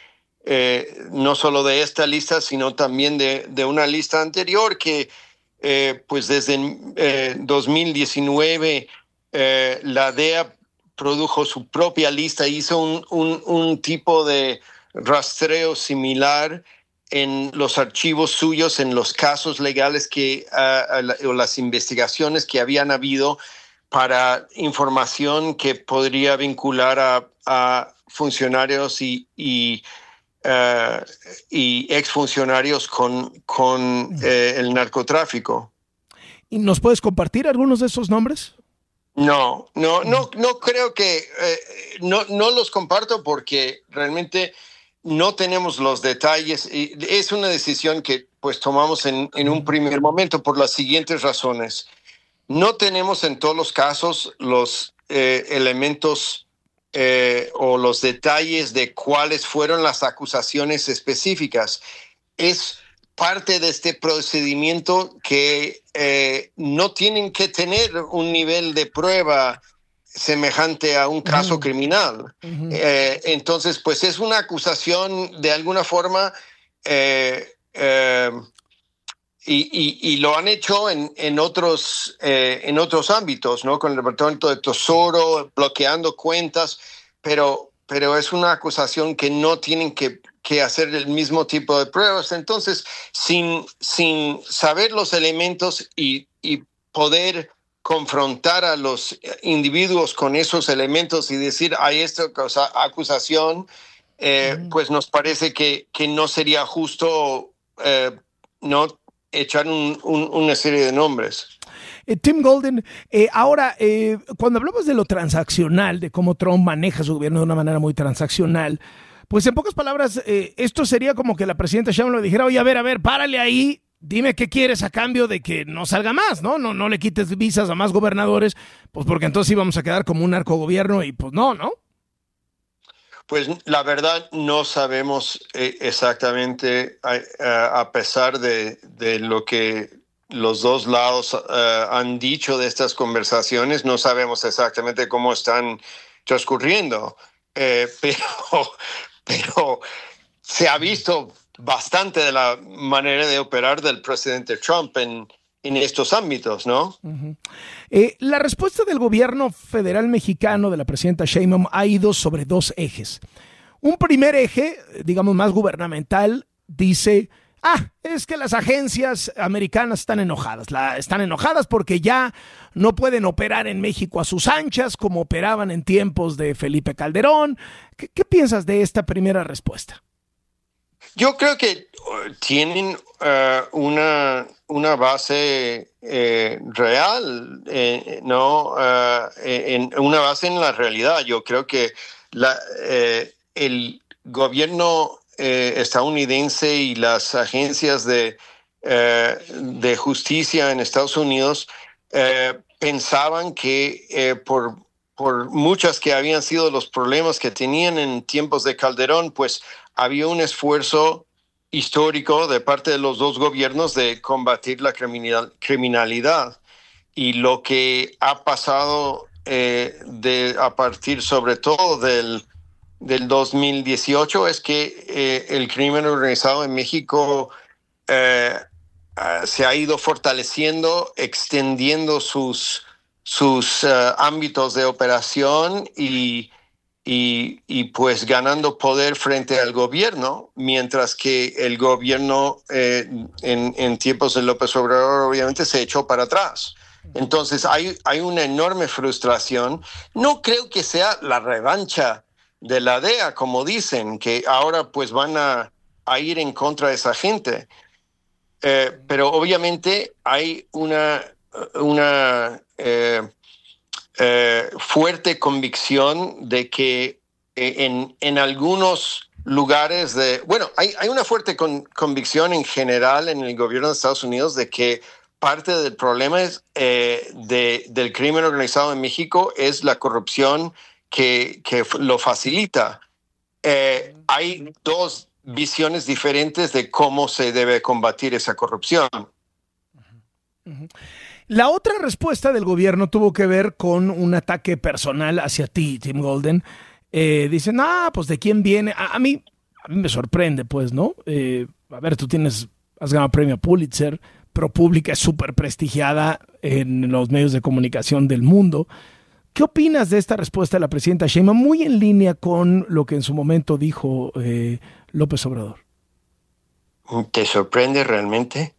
eh, no solo de esta lista, sino también de, de una lista anterior que eh, pues desde eh, dos mil diecinueve eh, la D E A produjo su propia lista, hizo un, un, un tipo de rastreo similar en los archivos suyos, en los casos legales que, uh, o las investigaciones que habían habido para información que podría vincular a, a funcionarios y, y, uh, y exfuncionarios con, con eh, el narcotráfico. ¿Y nos puedes compartir algunos de esos nombres? No, no, no, no creo que, eh, no, no los comparto porque realmente no tenemos los detalles y es una decisión que pues tomamos en, en un primer momento por las siguientes razones. No tenemos en todos los casos los eh, elementos eh, o los detalles de cuáles fueron las acusaciones específicas. Es parte de este procedimiento que eh, no tienen que tener un nivel de prueba semejante a un caso uh-huh. criminal. Uh-huh. Eh, entonces, pues es una acusación de alguna forma eh, eh, y, y, y lo han hecho en, en, otros, eh, en otros ámbitos, ¿no? Con el Departamento de Tesoro, bloqueando cuentas, pero, pero es una acusación que no tienen que que hacer el mismo tipo de pruebas. Entonces, sin, sin saber los elementos y, y poder confrontar a los individuos con esos elementos y decir, hay esta cosa, acusación, eh, mm. pues nos parece que, que no sería justo eh, no echar un, un, una serie de nombres. Eh, Tim Golden, eh, ahora, eh, cuando hablamos de lo transaccional, de cómo Trump maneja su gobierno de una manera muy transaccional, pues en pocas palabras, eh, esto sería como que la presidenta Sheinbaum le dijera, oye, a ver, a ver, párale ahí, dime qué quieres a cambio de que no salga más, ¿no? No, no le quites visas a más gobernadores, pues porque entonces íbamos a quedar como un narcogobierno y pues no, ¿no? Pues la verdad no sabemos eh, exactamente, a, a pesar de, de lo que los dos lados uh, han dicho de estas conversaciones, no sabemos exactamente cómo están transcurriendo, eh, pero... Pero se ha visto bastante de la manera de operar del presidente Trump en, en estos ámbitos, ¿no? Uh-huh. Eh, la respuesta del gobierno federal mexicano de la presidenta Sheinbaum ha ido sobre dos ejes. Un primer eje, digamos más gubernamental, dice, ah, es que las agencias americanas están enojadas. La, están enojadas porque ya no pueden operar en México a sus anchas como operaban en tiempos de Felipe Calderón. ¿Qué, qué piensas de esta primera respuesta? Yo creo que tienen uh, una, una base eh, real, eh, ¿no? Uh, en, una base en la realidad. Yo creo que la, eh, el gobierno eh, estadounidense y las agencias de, eh, de justicia en Estados Unidos eh, pensaban que eh, por, por muchas que habían sido los problemas que tenían en tiempos de Calderón, pues había un esfuerzo histórico de parte de los dos gobiernos de combatir la criminal, criminalidad. Y lo que ha pasado eh, de, a partir sobre todo del, del dos mil dieciocho es que eh, el crimen organizado en México eh, uh, se ha ido fortaleciendo, extendiendo sus, sus uh, ámbitos de operación y, y, y pues ganando poder frente al gobierno, mientras que el gobierno eh, en, en tiempos de López Obrador obviamente se echó para atrás. Entonces hay, hay una enorme frustración. No creo que sea la revancha de la D E A, como dicen, que ahora pues van a, a ir en contra de esa gente. Eh, pero obviamente hay una, una eh, eh, fuerte convicción de que eh, en, en algunos lugares de... Bueno, hay, hay una fuerte con, convicción en general en el gobierno de Estados Unidos de que parte del problema es, eh, de, del crimen organizado en México es la corrupción que, que lo facilita. Eh, hay dos visiones diferentes de cómo se debe combatir esa corrupción. La otra respuesta del gobierno tuvo que ver con un ataque personal hacia ti, Tim Golden. Eh, dicen, ah, pues ¿de quién viene? A, a, mí, a mí me sorprende, pues, ¿no? Eh, a ver, tú tienes, has ganado premio Pulitzer, ProPublica es súper prestigiada en los medios de comunicación del mundo. ¿Qué opinas de esta respuesta de la presidenta Sheinbaum, muy en línea con lo que en su momento dijo eh, López Obrador? ¿Te sorprende realmente?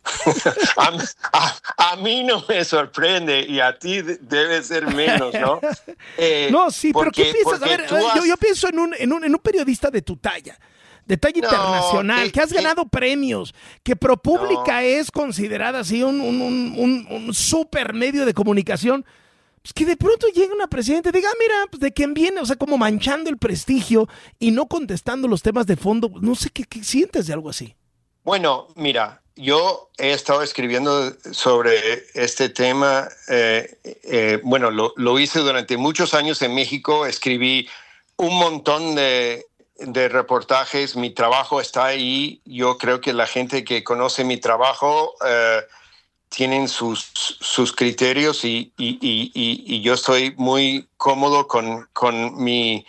a, a, a mí no me sorprende y a ti debe ser menos, ¿no? Eh, no, sí, porque, pero ¿qué piensas? A ver, has... yo, yo pienso en un, en, un, en un periodista de tu talla. De talla no, internacional, que, que has ganado que, premios, que ProPublica no. es considerada así un, un, un, un, un super medio de comunicación, pues que de pronto llegue una presidenta y diga, ah, mira, pues de quién viene, o sea, como manchando el prestigio y no contestando los temas de fondo. No sé qué, qué sientes de algo así. Bueno, mira, yo he estado escribiendo sobre este tema, eh, eh, bueno, lo, lo hice durante muchos años en México, escribí un montón de... de reportajes, mi trabajo está ahí. Yo creo que la gente que conoce mi trabajo eh, tienen sus, sus criterios y, y, y, y yo estoy muy cómodo con, con mi,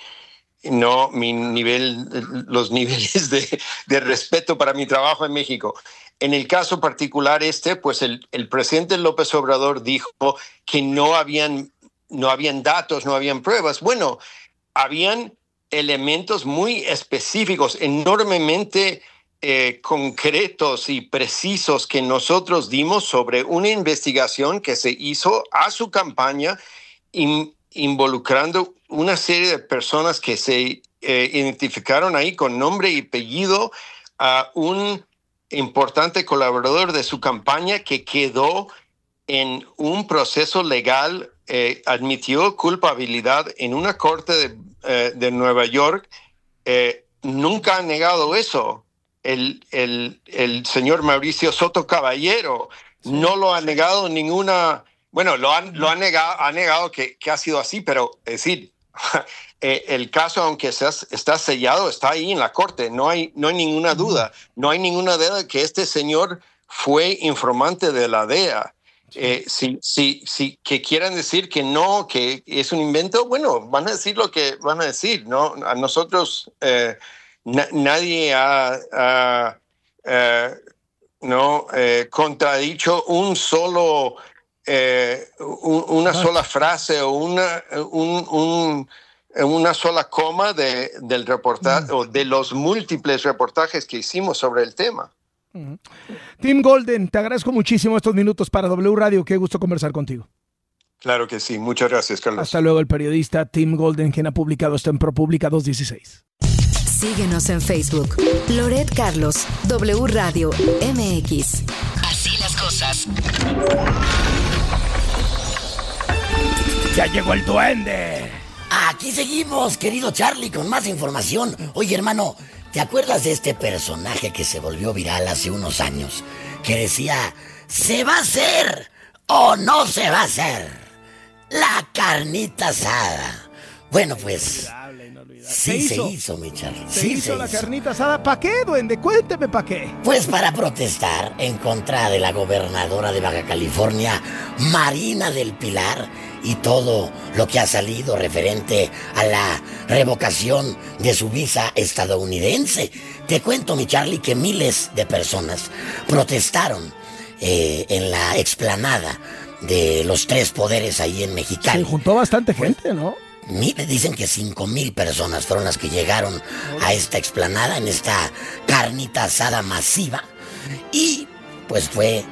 no, mi nivel, los niveles de, de respeto para mi trabajo en México. En el caso particular este, pues el, el presidente López Obrador dijo que no habían, no habían datos, no habían pruebas. Bueno, habían elementos muy específicos, enormemente eh, concretos y precisos que nosotros dimos sobre una investigación que se hizo a su campaña in, involucrando una serie de personas que se eh, identificaron ahí con nombre y apellido a un importante colaborador de su campaña que quedó en un proceso legal, eh, admitió culpabilidad en una corte de Eh, de Nueva York, eh, nunca ha negado eso. El, el, el señor Mauricio Soto Caballero sí. no lo ha negado ninguna, bueno, lo, han, lo ha negado, ha negado que, que ha sido así, pero es decir, eh, el caso, aunque sea, está sellado, está ahí en la corte, no hay, no hay ninguna duda, no hay ninguna duda de que este señor fue informante de la D E A. Eh, si, si, si que quieran decir que no, que es un invento, bueno, van a decir lo que van a decir, ¿no? A nosotros eh, na, nadie ha, ha eh, no, eh, contradicho un solo, eh, un, una sola frase o una, un, un, una sola coma de, del reportaje mm. o de los múltiples reportajes que hicimos sobre el tema. Uh-huh. Tim Golden, te agradezco muchísimo estos minutos para W Radio. Qué gusto conversar contigo. Claro que sí. Muchas gracias, Carlos. Hasta luego, el periodista Tim Golden, quien ha publicado esto en ProPublica doscientos dieciséis. Síguenos en Facebook. Loret Carlos, W Radio M X. Así las cosas. Ya llegó el duende. Aquí seguimos, querido Charlie, con más información. Oye, hermano, ¿te acuerdas de este personaje que se volvió viral hace unos años? Que decía, ¿se va a hacer o no se va a hacer la carnita asada? Bueno, pues sí se hizo, se hizo mi Charlie. Se sí hizo se la hizo. carnita asada. ¿Para qué, duende? Cuénteme para qué. Pues para protestar en contra de la gobernadora de Baja California, Marina del Pilar, y todo lo que ha salido referente a la revocación de su visa estadounidense. Te cuento, mi Charlie, que miles de personas protestaron eh, en la explanada de los tres poderes ahí en Mexicali. Se juntó bastante gente, ¿no? Dicen que cinco mil personas fueron las que llegaron a esta explanada, en esta carnita asada masiva. Y pues fue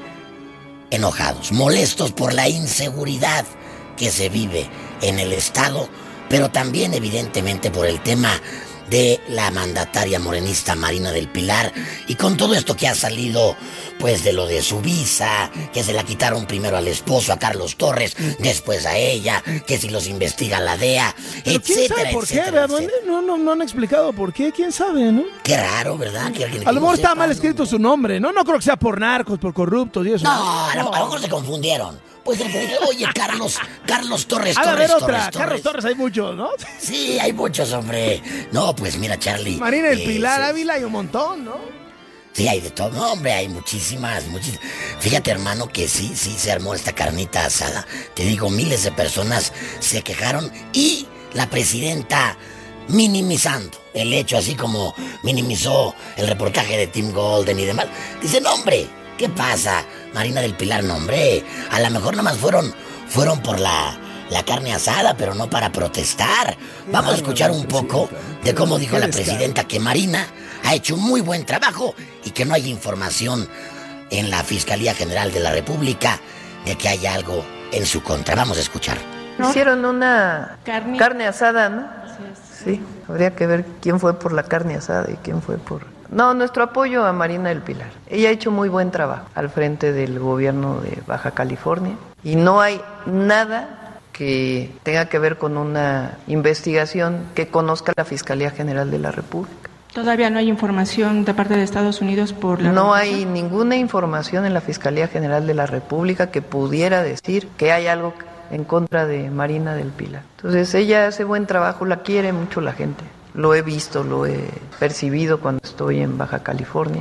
enojados, molestos por la inseguridad que se vive en el estado, pero también evidentemente por el tema de la mandataria morenista Marina del Pilar, y con todo esto que ha salido pues de lo de su visa, que se la quitaron primero al esposo, a Carlos Torres, después a ella, que si los investiga la D E A, pero etcétera, ¿quién sabe por etcétera, qué? etcétera. No, no, no han explicado por qué, quién sabe, ¿no? Qué raro, ¿verdad? Que alguien A lo mejor sepa, está mal escrito su nombre, ¿no? No creo que sea por narcos, por corruptos y eso. No, a lo, a lo mejor se confundieron. Pues el que diga, oye, Carlos, Carlos Torres, A Torres, ver, otra, Torres, Carlos Torres. Torres hay muchos, ¿no? Sí, hay muchos, hombre. No, pues mira, Charlie. Marina del eh, Pilar, sí, Ávila y un montón, ¿no? Sí, hay de todo, no, hombre, hay muchísimas, muchísimas. Fíjate, hermano, que sí, sí se armó esta carnita asada. Te digo, miles de personas se quejaron y la presidenta minimizando el hecho, así como minimizó el reportaje de Tim Golden y demás. Dice, no, hombre, ¿qué pasa? Marina del Pilar, no, hombre, a lo mejor nada más fueron, fueron por la, la carne asada, pero no para protestar. Vamos a escuchar un poco de cómo dijo la presidenta que Marina ha hecho un muy buen trabajo y que no hay información en la Fiscalía General de la República de que haya algo en su contra. Vamos a escuchar. Hicieron una carne, carne asada, ¿no? Sí, habría que ver quién fue por la carne asada y quién fue por... No, nuestro apoyo a Marina del Pilar. Ella ha hecho muy buen trabajo al frente del gobierno de Baja California y no hay nada que tenga que ver con una investigación que conozca la Fiscalía General de la República. Todavía no hay información de parte de Estados Unidos por la... No hay ninguna información en la Fiscalía General de la República que pudiera decir que hay algo en contra de Marina del Pilar. Entonces ella hace buen trabajo, la quiere mucho la gente. Lo he visto, lo he percibido cuando estoy en Baja California.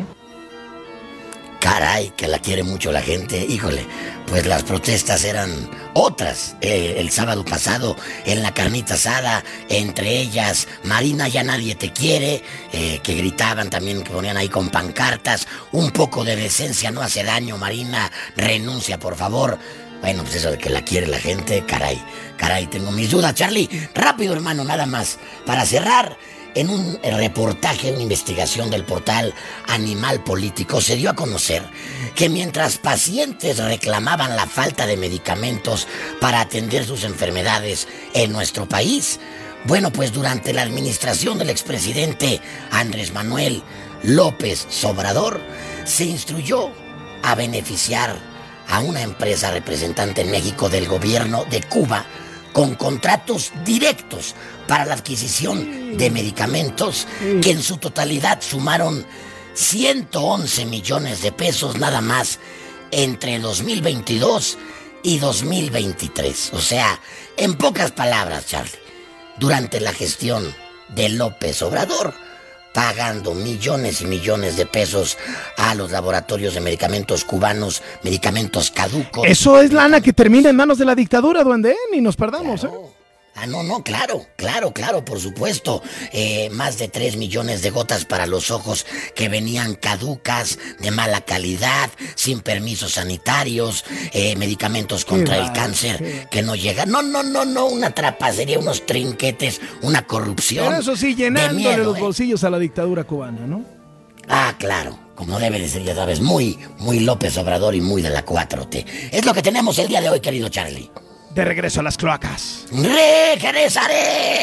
Caray, que la quiere mucho la gente. Híjole, pues las protestas eran otras. Eh, el sábado pasado en la carnita asada, entre ellas Marina, ya nadie te quiere, eh, que gritaban también, que ponían ahí con pancartas. Un poco de decencia no hace daño, Marina, renuncia por favor. Bueno, pues eso de que la quiere la gente, caray, caray, tengo mis dudas. Charlie, rápido hermano, nada más, para cerrar. En un reportaje, una investigación del portal Animal Político, se dio a conocer que mientras pacientes reclamaban la falta de medicamentos para atender sus enfermedades en nuestro país, bueno, pues durante la administración del expresidente Andrés Manuel López Obrador, se instruyó a beneficiar a una empresa representante en México del gobierno de Cuba con contratos directos para la adquisición de medicamentos que en su totalidad sumaron ciento once millones de pesos nada más entre dos mil veintidós y dos mil veintitrés. O sea, en pocas palabras, Charlie, durante la gestión de López Obrador, pagando millones y millones de pesos a los laboratorios de medicamentos cubanos, medicamentos caducos. Eso es lana que termina en manos de la dictadura, duende, ni nos perdamos, claro. ¿eh? Ah, no, no, claro, claro, claro, por supuesto. Eh, más de tres millones de gotas para los ojos que venían caducas, de mala calidad, sin permisos sanitarios, eh, medicamentos contra Qué el vale, cáncer qué. que no llegan. No, no, no, no, una trapacería, unos trinquetes, una corrupción. Pero eso sí, de llenándole miedo, los ¿eh? bolsillos a la dictadura cubana, ¿no? Ah, claro, como debe de ser, ya sabes, muy, muy López Obrador y muy de la cuatro T. Es lo que tenemos el día de hoy, querido Charlie. De regreso a las cloacas. ¡Regresaré!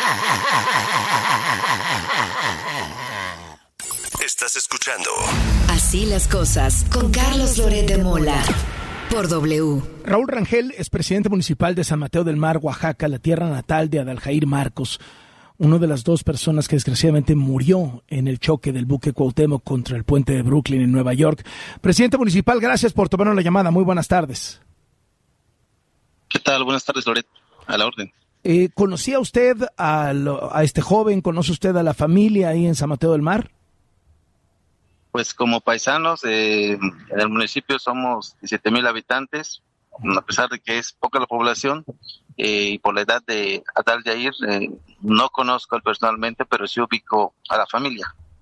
Estás escuchando Así las cosas con Carlos Loret de Mola por W. Raúl Rangel es presidente municipal de San Mateo del Mar, Oaxaca, la tierra natal de Adaljair Marcos, una de las dos personas que desgraciadamente murió en el choque del buque Cuauhtémoc contra el puente de Brooklyn en Nueva York. Presidente municipal, gracias por tomarnos la llamada. Muy buenas tardes. ¿Qué tal? Buenas tardes, Loret. A la orden. Eh, ¿Conocía usted a, lo, a este joven? ¿Conoce usted a la familia ahí en San Mateo del Mar? Pues como paisanos, eh, en el municipio somos diecisiete mil habitantes, a pesar de que es poca la población, eh, y por la edad de Adal Yair, eh, no conozco personalmente, pero sí ubico a la familia.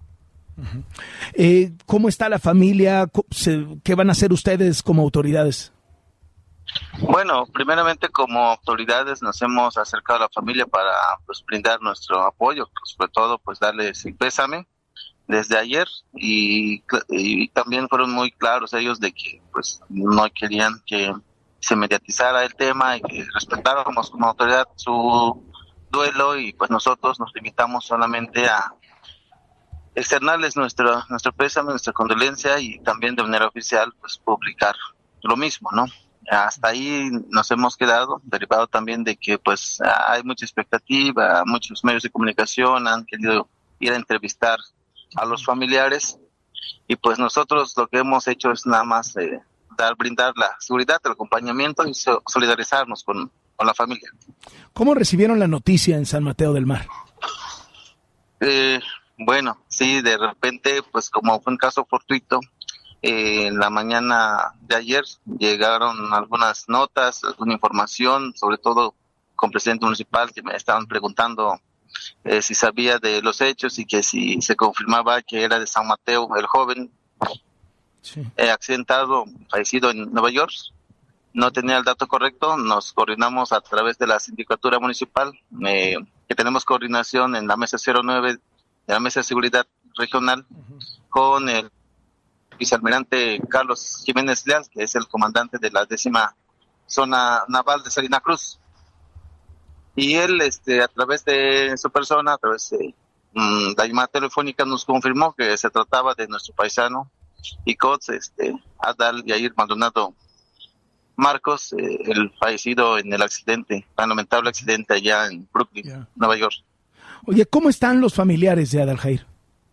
Uh-huh. Eh, ¿Cómo está la familia? ¿Qué van a hacer ustedes como autoridades? Bueno, primeramente como autoridades nos hemos acercado a la familia para pues brindar nuestro apoyo, sobre todo pues darles el pésame desde ayer y, y también fueron muy claros ellos de que pues no querían que se mediatizara el tema y que respetáramos como autoridad su duelo y pues nosotros nos limitamos solamente a externarles nuestro nuestro pésame, nuestra condolencia y también de manera oficial pues publicar lo mismo, ¿no? Hasta ahí nos hemos quedado, derivado también de que pues hay mucha expectativa, muchos medios de comunicación han querido ir a entrevistar a los familiares y pues nosotros lo que hemos hecho es nada más eh, dar, brindar la seguridad, el acompañamiento y so- solidarizarnos con, con la familia. ¿Cómo recibieron la noticia en San Mateo del Mar? Eh, bueno, sí, de repente pues como fue un caso fortuito, Eh, en la mañana de ayer llegaron algunas notas, alguna información, sobre todo con presidente municipal que me estaban preguntando eh, si sabía de los hechos y que si se confirmaba que era de San Mateo el joven sí. eh, accidentado, fallecido en Nueva York. No tenía el dato correcto, nos coordinamos a través de la sindicatura municipal, eh, que tenemos coordinación en la mesa cero nueve de la mesa de seguridad regional uh-huh. con el vicealmirante Carlos Jiménez Leal, que es el comandante de la décima zona naval de Salina Cruz. Y él, este, a través de su persona, a través de um, la llamada telefónica, nos confirmó que se trataba de nuestro paisano y coach, este, Adal Yair Maldonado Marcos, eh, el fallecido en el accidente, tan lamentable accidente allá en Brooklyn, yeah. Nueva York. Oye, ¿cómo están los familiares de Adal Jair?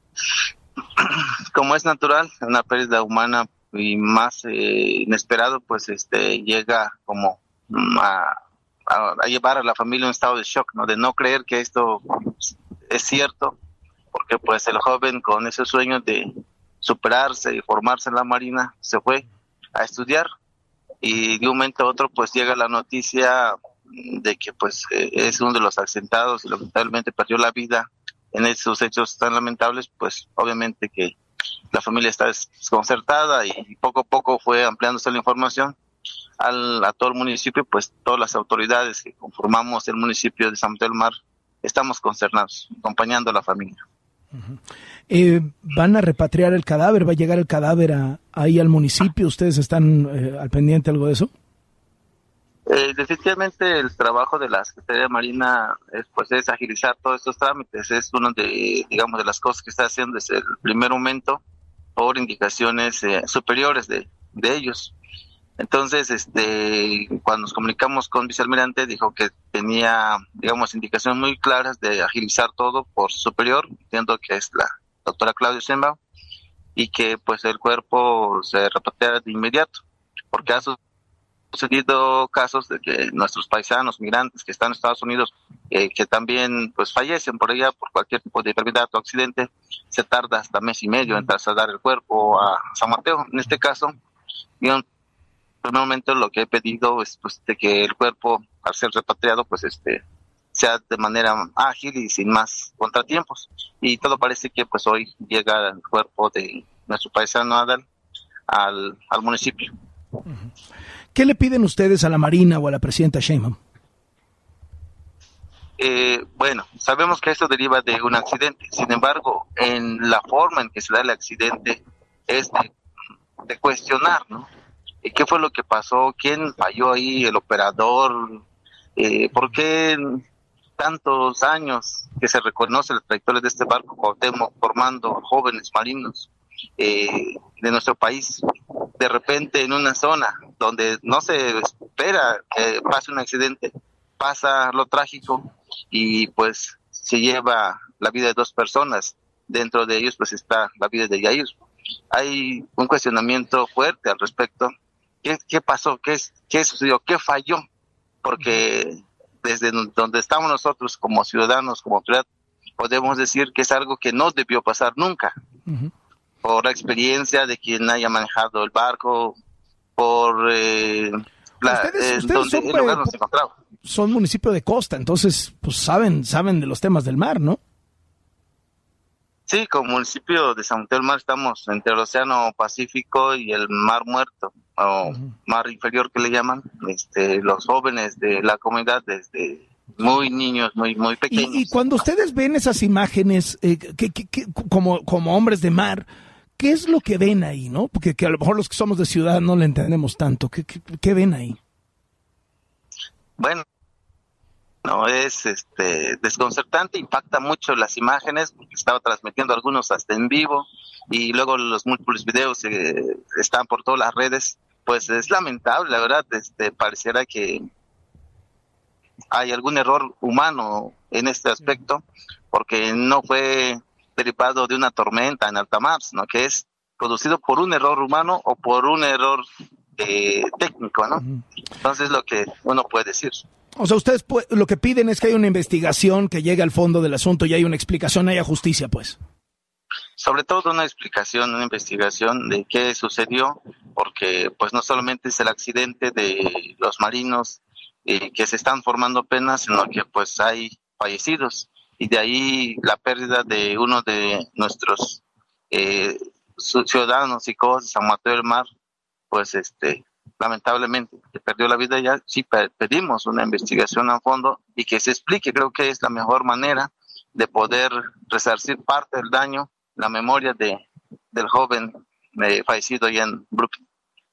Como es natural, una pérdida humana y más eh, inesperado, pues este llega como a, a, a llevar a la familia a un estado de shock, ¿no? De no creer que esto es cierto, porque pues el joven con ese sueño de superarse y formarse en la Marina se fue a estudiar y de un momento a otro pues llega la noticia de que pues eh, es uno de los accidentados y lamentablemente perdió la vida en esos hechos tan lamentables. Pues obviamente que la familia está desconcertada y poco a poco fue ampliándose la información al, a todo el municipio, pues todas las autoridades que conformamos el municipio de San Mateo del Mar estamos consternados, acompañando a la familia. Uh-huh. Eh, ¿Van a repatriar el cadáver? ¿Va a llegar el cadáver a, ahí al municipio? ¿Ustedes están eh, al pendiente algo de eso? Eh, definitivamente el trabajo de la Secretaría de Marina es, pues, es agilizar todos estos trámites. Es uno de, digamos, de las cosas que está haciendo desde el primer momento por indicaciones eh, superiores de, de ellos. Entonces, este, cuando nos comunicamos con el vicealmirante, dijo que tenía, digamos, indicaciones muy claras de agilizar todo por superior, entiendo que es la doctora Claudia Sheinbaum, y que pues el cuerpo se repatriara de inmediato, porque ha sucedido casos de que nuestros paisanos migrantes que están en Estados Unidos, eh, que también pues fallecen por allá por cualquier tipo de enfermedad o accidente, se tarda hasta mes y medio en trasladar el cuerpo a San Mateo. En este caso, yo en primer momento lo que he pedido es pues de que el cuerpo, al ser repatriado, pues este sea de manera ágil y sin más contratiempos. Y todo parece que pues hoy llega el cuerpo de nuestro paisano Adal al, al municipio. Uh-huh. ¿Qué le piden ustedes a la Marina o a la presidenta Sheinbaum? Eh, bueno, sabemos que esto deriva de un accidente. Sin embargo, en la forma en que se da el accidente es de, de cuestionar, ¿no? ¿Qué fue lo que pasó? ¿Quién falló ahí? ¿El operador? Eh, ¿Por qué tantos años que se reconoce la trayectoria de este barco Cuauhtémoc formando jóvenes marinos eh, de nuestro país? De repente en una zona donde no se espera que pase un accidente, pasa lo trágico y pues se lleva la vida de dos personas. Dentro de ellos pues está la vida de Yair. Hay un cuestionamiento fuerte al respecto. ¿Qué, qué pasó? ¿Qué, ¿Qué sucedió? ¿Qué falló? Porque desde donde estamos nosotros como ciudadanos, como autoridad, podemos decir que es algo que no debió pasar nunca. Uh-huh. Por la experiencia de quien haya manejado el barco, por eh, la, ustedes, eh, ustedes donde son, el lugar donde se encontraba. Son municipio de costa, entonces pues saben saben de los temas del mar, ¿no? Sí, como municipio de San Mateo del Mar estamos entre el Océano Pacífico y el Mar Muerto, o uh-huh. Mar Inferior que le llaman. Este, los jóvenes de la comunidad desde muy niños, muy muy pequeños. Y, y cuando ustedes ven esas imágenes, eh, que, que, que, como, como hombres de mar, ¿qué es lo que ven ahí, no? Porque que a lo mejor los que somos de ciudad no le entendemos tanto. ¿Qué, qué, qué ven ahí? Bueno, no es este desconcertante, impacta mucho las imágenes, porque estaba transmitiendo algunos hasta en vivo, y luego los múltiples videos eh, están por todas las redes. Pues es lamentable, la verdad. Este, pareciera que hay algún error humano en este aspecto, porque no fue derivado de una tormenta en alta mar, sino que es producido por un error humano o por un error eh, técnico, ¿no? Entonces, lo que uno puede decir. O sea, ustedes lo que piden es que haya una investigación, que llegue al fondo del asunto y haya una explicación, haya justicia, pues. Sobre todo una explicación, una investigación de qué sucedió, porque pues no solamente es el accidente de los marinos eh, que se están formando apenas, sino que pues hay fallecidos, y de ahí la pérdida de uno de nuestros eh, ciudadanos y cosas de San Mateo del Mar, pues este lamentablemente que perdió la vida. Ya sí pedimos una investigación a fondo y que se explique. Creo que es la mejor manera de poder resarcir parte del daño, la memoria de del joven eh, fallecido allá en Brooklyn.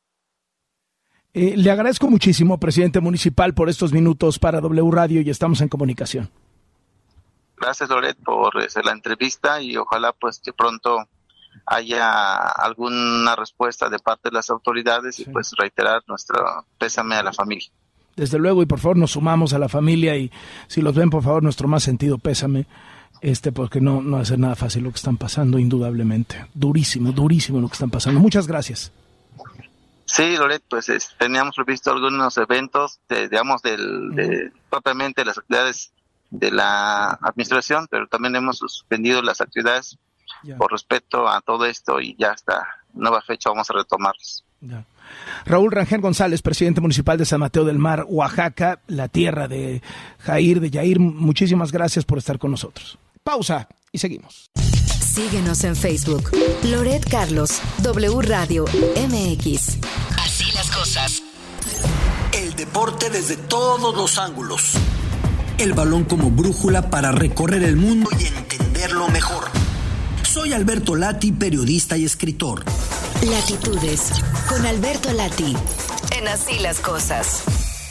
Eh, le agradezco muchísimo, presidente municipal, por estos minutos para W Radio, y estamos en comunicación. Gracias, Loret, por hacer la entrevista, y ojalá pues que pronto haya alguna respuesta de parte de las autoridades, sí. Y pues reiterar nuestro pésame a la familia. Desde luego, y por favor nos sumamos a la familia, y si los ven, por favor, nuestro más sentido pésame, este porque no, no va a ser nada fácil lo que están pasando, indudablemente. Durísimo, durísimo lo que están pasando. Muchas gracias. Sí, Loret, pues es, teníamos previsto algunos eventos, de, digamos, del, de, propiamente las actividades de la administración, pero también hemos suspendido las actividades ya. Por respeto a todo esto, y ya hasta nueva fecha vamos a retomarlas. Ya. Raúl Rangel González, presidente municipal de San Mateo del Mar, Oaxaca, la tierra de Jair, de Yair, muchísimas gracias por estar con nosotros. Pausa y seguimos. Síguenos en Facebook, Loret Carlos, W Radio M X. Así las cosas. El deporte desde todos los ángulos. El balón como brújula para recorrer el mundo y entenderlo mejor. Soy Alberto Lati, periodista y escritor. Latitudes, con Alberto Lati, en Así las cosas.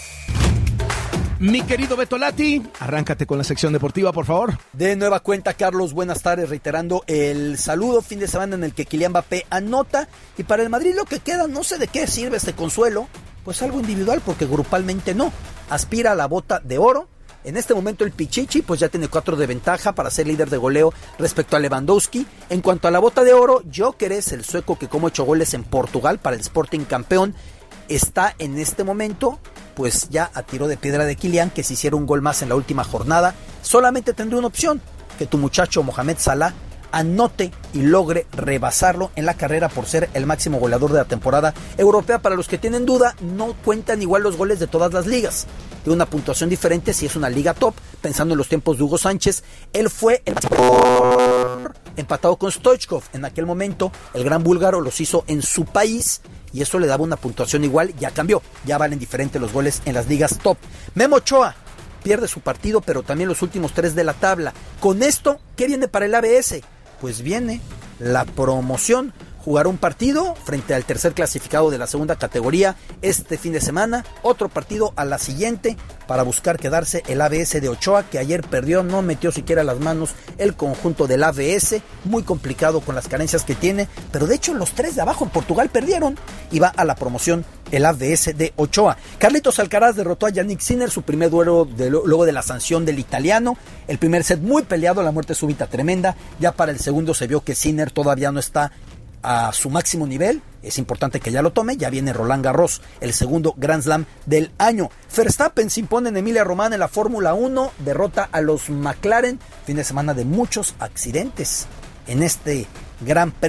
Mi querido Beto Lati, arráncate con la sección deportiva, por favor. De nueva cuenta, Carlos, buenas tardes, reiterando el saludo, fin de semana en el que Kylian Mbappé anota, y para el Madrid lo que queda, no sé de qué sirve este consuelo, pues algo individual, porque grupalmente no, aspira a la bota de oro. En este momento el Pichichi pues ya tiene cuatro de ventaja para ser líder de goleo respecto a Lewandowski. En cuanto a la bota de oro, Gyökeres, el sueco que como ocho goles en Portugal para el Sporting campeón, está en este momento pues ya a tiro de piedra de Kylian, que si hiciera un gol más en la última jornada, solamente tendría una opción, que tu muchacho Mohamed Salah anote y logre rebasarlo en la carrera por ser el máximo goleador de la temporada europea. Para los que tienen duda, no cuentan igual los goles de todas las ligas, de una puntuación diferente si es una liga top. Pensando en los tiempos de Hugo Sánchez, él fue el empatado con Stoichkov. En aquel momento el gran búlgaro los hizo en su país y eso le daba una puntuación igual. Ya cambió, ya valen diferente los goles en las ligas top. Memo Ochoa pierde su partido, pero también los últimos tres de la tabla. Con esto, ¿qué viene para el A B S? Pues viene la promoción. Jugará un partido frente al tercer clasificado de la segunda categoría este fin de semana, otro partido a la siguiente para buscar quedarse el A B S de Ochoa, que ayer perdió, no metió siquiera las manos el conjunto del A B S, muy complicado con las carencias que tiene, pero de hecho los tres de abajo en Portugal perdieron y va a la promoción el A B S de Ochoa. Carlitos Alcaraz derrotó a Yannick Sinner, su primer duelo de, luego de la sanción del italiano. El primer set muy peleado, la muerte súbita tremenda. Ya para el segundo se vio que Sinner todavía no está a su máximo nivel, es importante que ya lo tome. Ya viene Roland Garros, el segundo Grand Slam del año. Verstappen se impone en Emilia Romagna en la Fórmula uno, derrota a los McLaren, fin de semana de muchos accidentes en este Gran Premio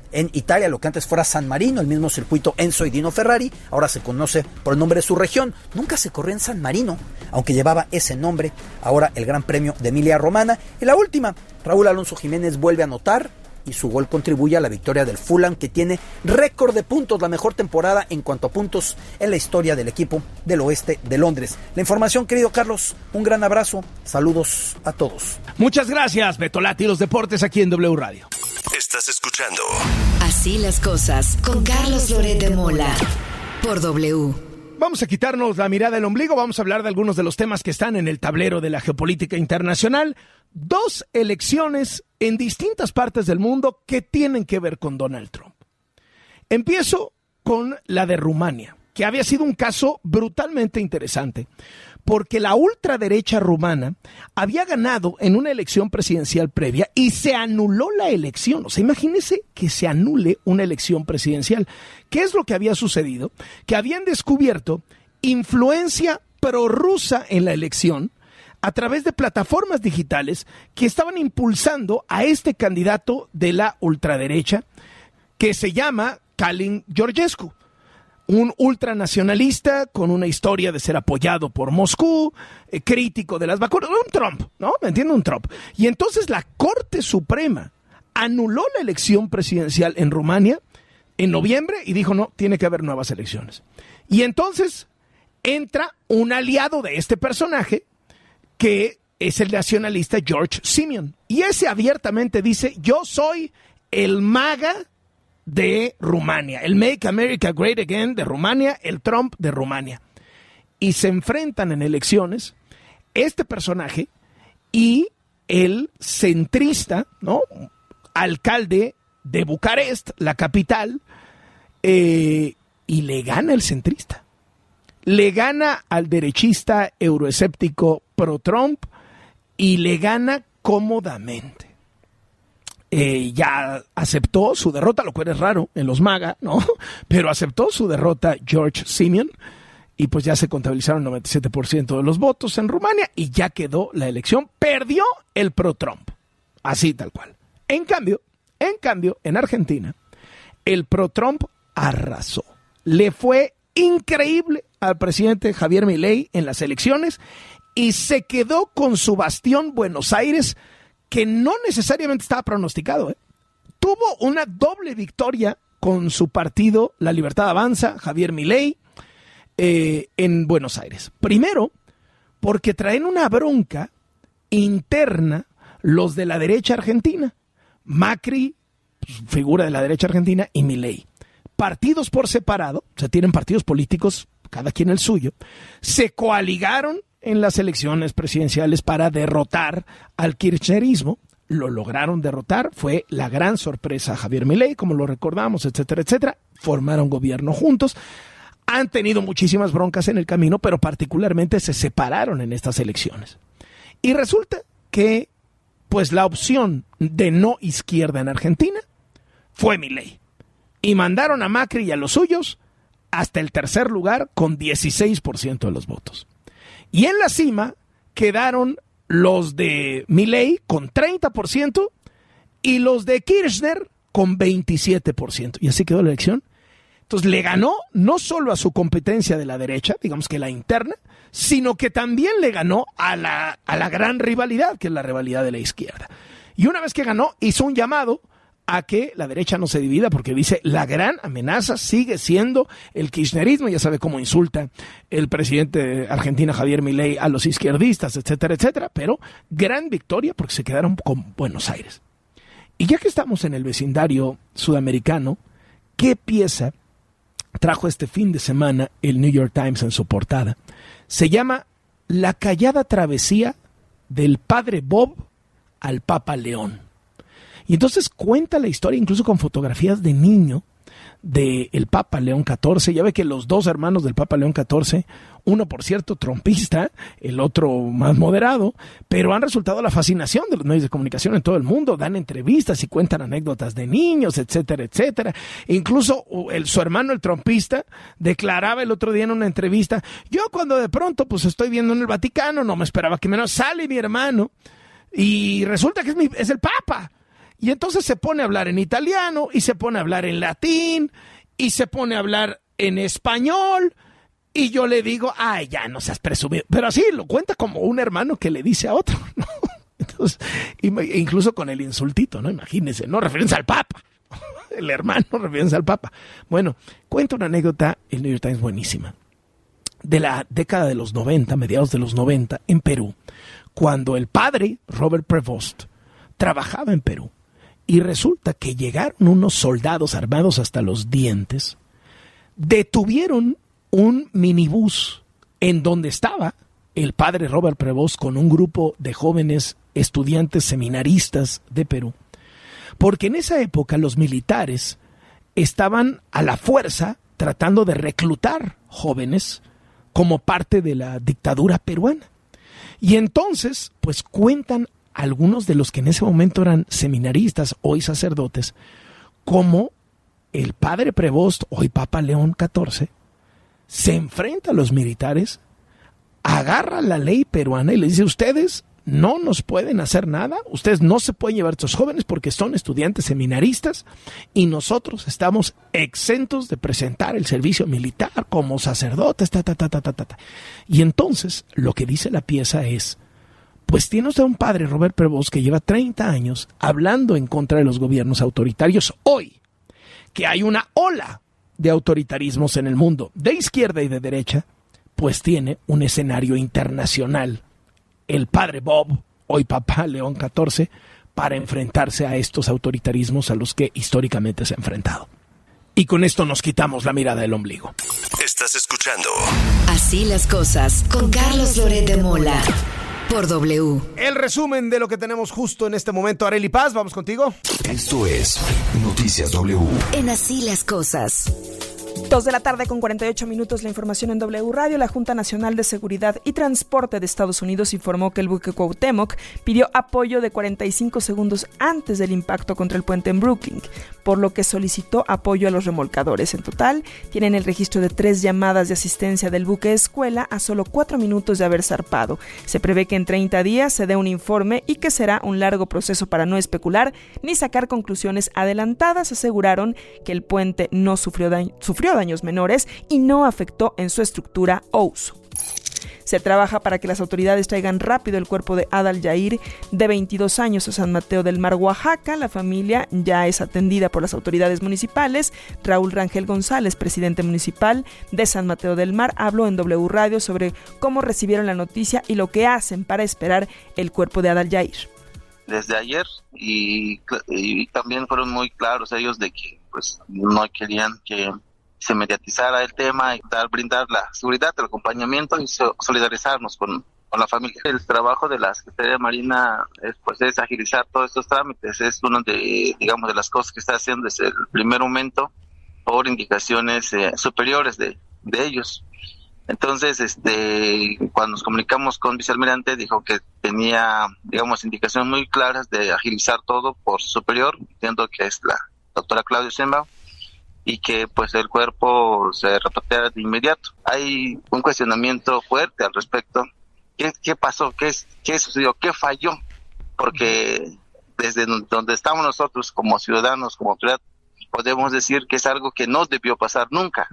en Italia, lo que antes fuera San Marino, el mismo circuito Enzo y Dino Ferrari, ahora se conoce por el nombre de su región. Nunca se corrió en San Marino, aunque llevaba ese nombre, ahora el Gran Premio de Emilia Romagna. Y la última, Raúl Alonso Jiménez vuelve a anotar y su gol contribuye a la victoria del Fulham, que tiene récord de puntos, la mejor temporada en cuanto a puntos en la historia del equipo del oeste de Londres. La información, querido Carlos, un gran abrazo, saludos a todos. Muchas gracias, Betolati y los deportes aquí en W Radio. Estás escuchando Así las cosas con Carlos Loret de Mola por W. Vamos a quitarnos la mirada del ombligo, vamos a hablar de algunos de los temas que están en el tablero de la geopolítica internacional. Dos elecciones en distintas partes del mundo que tienen que ver con Donald Trump. Empiezo con la de Rumania, que había sido un caso brutalmente interesante, porque la ultraderecha rumana había ganado en una elección presidencial previa y se anuló la elección. O sea, imagínense que se anule una elección presidencial. ¿Qué es lo que había sucedido? Que habían descubierto influencia prorrusa en la elección a través de plataformas digitales que estaban impulsando a este candidato de la ultraderecha que se llama Calin Georgescu. Un ultranacionalista con una historia de ser apoyado por Moscú, eh, crítico de las vacunas, un Trump, ¿no? ¿Me entiende? Un Trump. Y entonces la Corte Suprema anuló la elección presidencial en Rumania en noviembre y dijo, no, tiene que haber nuevas elecciones. Y entonces entra un aliado de este personaje, que es el nacionalista George Simeon. Y ese abiertamente dice, yo soy el MAGA de Rumania, el Make America Great Again de Rumania, el Trump de Rumania. Y se enfrentan en elecciones este personaje y el centrista, ¿no? Alcalde de Bucarest, la capital, eh, y le gana el centrista. Le gana al derechista euroescéptico pro-Trump y le gana cómodamente. Eh, ya aceptó su derrota, lo cual es raro en los MAGA, ¿no? Pero aceptó su derrota George Simeon y pues ya se contabilizaron noventa y siete por ciento de los votos en Rumania y ya quedó la elección. Perdió el pro-Trump, así tal cual. En cambio, en cambio, en Argentina, el pro-Trump arrasó. Le fue increíble al presidente Javier Milei en las elecciones y se quedó con su bastión Buenos Aires, que no necesariamente estaba pronosticado, ¿eh? Tuvo una doble victoria con su partido La Libertad Avanza, Javier Milei, eh, en Buenos Aires. Primero, porque traen una bronca interna los de la derecha argentina. Macri, figura de la derecha argentina, y Milei. Partidos por separado, o sea, tienen partidos políticos, cada quien el suyo, se coaligaron en las elecciones presidenciales para derrotar al kirchnerismo. Lo lograron derrotar, fue la gran sorpresa a Javier Milei, como lo recordamos, etcétera, etcétera. Formaron gobierno juntos. Han tenido muchísimas broncas en el camino, pero particularmente se separaron en estas elecciones. Y resulta que, pues, la opción de no izquierda en Argentina fue Milei. Y mandaron a Macri y a los suyos hasta el tercer lugar con dieciséis por ciento de los votos. Y en la cima quedaron los de Milei con treinta por ciento y los de Kirchner con veintisiete por ciento. Y así quedó la elección. Entonces le ganó no solo a su competencia de la derecha, digamos que la interna, sino que también le ganó a la, a la gran rivalidad, que es la rivalidad de la izquierda. Y una vez que ganó, hizo un llamado a que la derecha no se divida, porque dice, la gran amenaza sigue siendo el kirchnerismo. Ya sabe cómo insulta el presidente de Argentina, Javier Milei, a los izquierdistas, etcétera, etcétera, pero gran victoria porque se quedaron con Buenos Aires. Y ya que estamos en el vecindario sudamericano, ¿qué pieza trajo este fin de semana el New York Times en su portada? Se llama La callada travesía del padre Bob al Papa León. Y entonces cuenta la historia, incluso con fotografías de niño, del Papa León catorce. Ya ve que los dos hermanos del Papa León catorce, uno por cierto trompista, el otro más moderado, pero han resultado la fascinación de los medios de comunicación en todo el mundo. Dan entrevistas y cuentan anécdotas de niños, etcétera, etcétera. E incluso el, su hermano, el trompista, declaraba el otro día en una entrevista, yo cuando de pronto pues estoy viendo en el Vaticano, no me esperaba que menos, sale mi hermano y resulta que es, mi, es el Papa. Y entonces se pone a hablar en italiano, y se pone a hablar en latín, y se pone a hablar en español, y yo le digo, ay, ya no seas presumido. Pero así lo cuenta como un hermano que le dice a otro, ¿no? Entonces, incluso con el insultito, ¿no? Imagínense, ¿no? Referencia al Papa. El hermano referencia al Papa. Bueno, cuenta una anécdota, el New York Times, buenísima. De la década de los noventa, mediados de los noventa, en Perú, cuando el padre, Robert Prevost, trabajaba en Perú. Y resulta que llegaron unos soldados armados hasta los dientes, detuvieron un minibús en donde estaba el padre Robert Prevost con un grupo de jóvenes estudiantes seminaristas de Perú. Porque en esa época los militares estaban a la fuerza tratando de reclutar jóvenes como parte de la dictadura peruana. Y entonces, pues cuentan algunos de los que en ese momento eran seminaristas, hoy sacerdotes, como el padre Prevost, hoy Papa León catorce, se enfrenta a los militares, agarra la ley peruana y le dice, ustedes no nos pueden hacer nada, ustedes no se pueden llevar a estos jóvenes porque son estudiantes seminaristas y nosotros estamos exentos de presentar el servicio militar como sacerdotes, ta, ta, ta, ta, ta, ta. Y entonces lo que dice la pieza es, pues tiene usted un padre, Robert Prevost, que lleva treinta años hablando en contra de los gobiernos autoritarios hoy, que hay una ola de autoritarismos en el mundo, de izquierda y de derecha, pues tiene un escenario internacional, el padre Bob, hoy Papa León catorce, para enfrentarse a estos autoritarismos a los que históricamente se ha enfrentado. Y con esto nos quitamos la mirada del ombligo. Estás escuchando Así las cosas con Carlos Loret de Mola. Por W. El resumen de lo que tenemos justo en este momento. Arely Paz, vamos contigo. Esto es Noticias W. En Así las cosas. Dos de la tarde con cuarenta y ocho minutos, la información en W Radio. La Junta Nacional de Seguridad y Transporte de Estados Unidos informó que el buque Cuauhtémoc pidió apoyo de cuarenta y cinco segundos antes del impacto contra el puente en Brooklyn, por lo que solicitó apoyo a los remolcadores. En total, tienen el registro de tres llamadas de asistencia del buque escuela a solo cuatro minutos de haber zarpado. Se prevé que en treinta días se dé un informe y que será un largo proceso para no especular ni sacar conclusiones adelantadas. Aseguraron que el puente no sufrió daño, sufrió daños menores y no afectó en su estructura o uso. Se trabaja para que las autoridades traigan rápido el cuerpo de Adal Yair, de veintidós años, a San Mateo del Mar, Oaxaca. La familia ya es atendida por las autoridades municipales. Raúl Rangel González, presidente municipal de San Mateo del Mar, habló en W Radio sobre cómo recibieron la noticia y lo que hacen para esperar el cuerpo de Adal Yair. Desde ayer, y, y también fueron muy claros ellos de que pues no querían que se mediatizara el tema y dar, brindar la seguridad, el acompañamiento y solidarizarnos con, con la familia. El trabajo de la Secretaría de Marina es, pues, es agilizar todos estos trámites. Es una de, digamos, de las cosas que está haciendo desde el primer momento por indicaciones eh, superiores de, de ellos. Entonces, este, cuando nos comunicamos con vicealmirante, dijo que tenía, digamos, indicaciones muy claras de agilizar todo por superior, entiendo que es la doctora Claudia Sheinbaum, y que pues el cuerpo se repatriara de inmediato. Hay un cuestionamiento fuerte al respecto. ¿Qué, qué pasó? ¿Qué, ¿Qué sucedió? ¿Qué falló? Porque desde donde estamos nosotros como ciudadanos, como autoridad, podemos decir que es algo que no debió pasar nunca.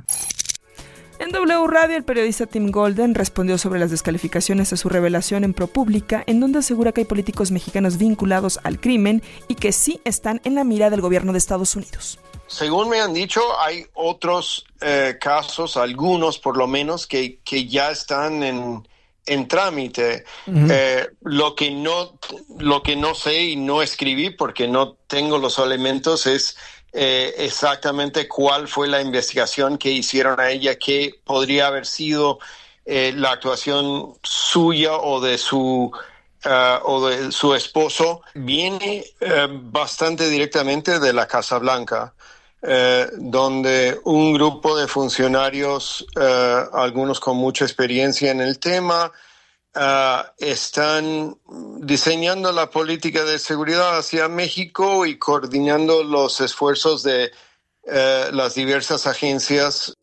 En W Radio, el periodista Tim Golden respondió sobre las descalificaciones a su revelación en ProPublica, en donde asegura que hay políticos mexicanos vinculados al crimen y que sí están en la mira del gobierno de Estados Unidos. Según me han dicho, hay otros eh, casos, algunos por lo menos, que, que ya están en, en trámite. Uh-huh. Eh, lo que no, lo que no sé y no escribí porque no tengo los elementos es eh, exactamente cuál fue la investigación que hicieron a ella, que podría haber sido eh, la actuación suya o de su Uh, o de su esposo. Viene uh, bastante directamente de la Casa Blanca, uh, donde un grupo de funcionarios, uh, algunos con mucha experiencia en el tema, uh, están diseñando la política de seguridad hacia México y coordinando los esfuerzos de uh, las diversas agencias.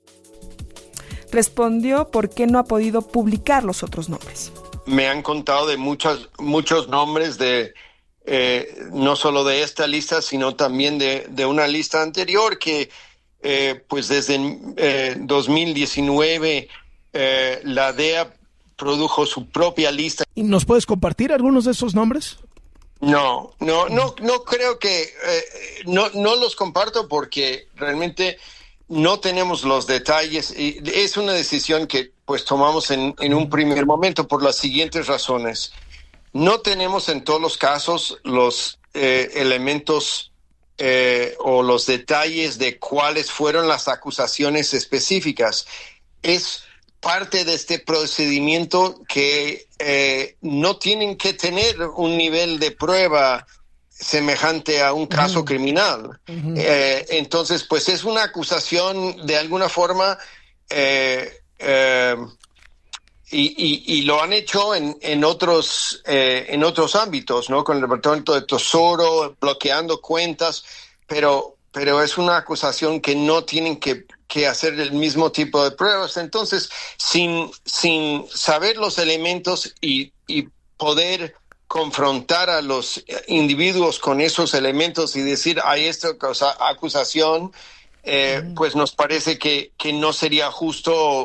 Respondió por qué no ha podido publicar los otros nombres. Me han contado de muchos, muchos nombres de eh, no solo de esta lista, sino también de, de una lista anterior que, eh, pues desde eh, dos mil diecinueve, eh, la D E A produjo su propia lista. ¿Y nos puedes compartir algunos de esos nombres? No, no, no, no creo que, eh, no, no los comparto porque realmente no tenemos los detalles y es una decisión que pues tomamos en, en un primer momento por las siguientes razones. No tenemos en todos los casos los eh, elementos eh, o los detalles de cuáles fueron las acusaciones específicas. Es parte de este procedimiento que eh, no tienen que tener un nivel de prueba semejante a un caso uh-huh. criminal. Uh-huh. Eh, entonces, pues es una acusación de alguna forma eh, eh, y, y, y lo han hecho en, en otros eh, en otros ámbitos, ¿no? Con el Departamento de Tesoro, bloqueando cuentas, pero, pero es una acusación que no tienen que que hacer el mismo tipo de pruebas. Entonces, sin, sin saber los elementos y, y poder confrontar a los individuos con esos elementos y decir, hay esta cosa, acusación, eh, mm. pues nos parece que, que no sería justo.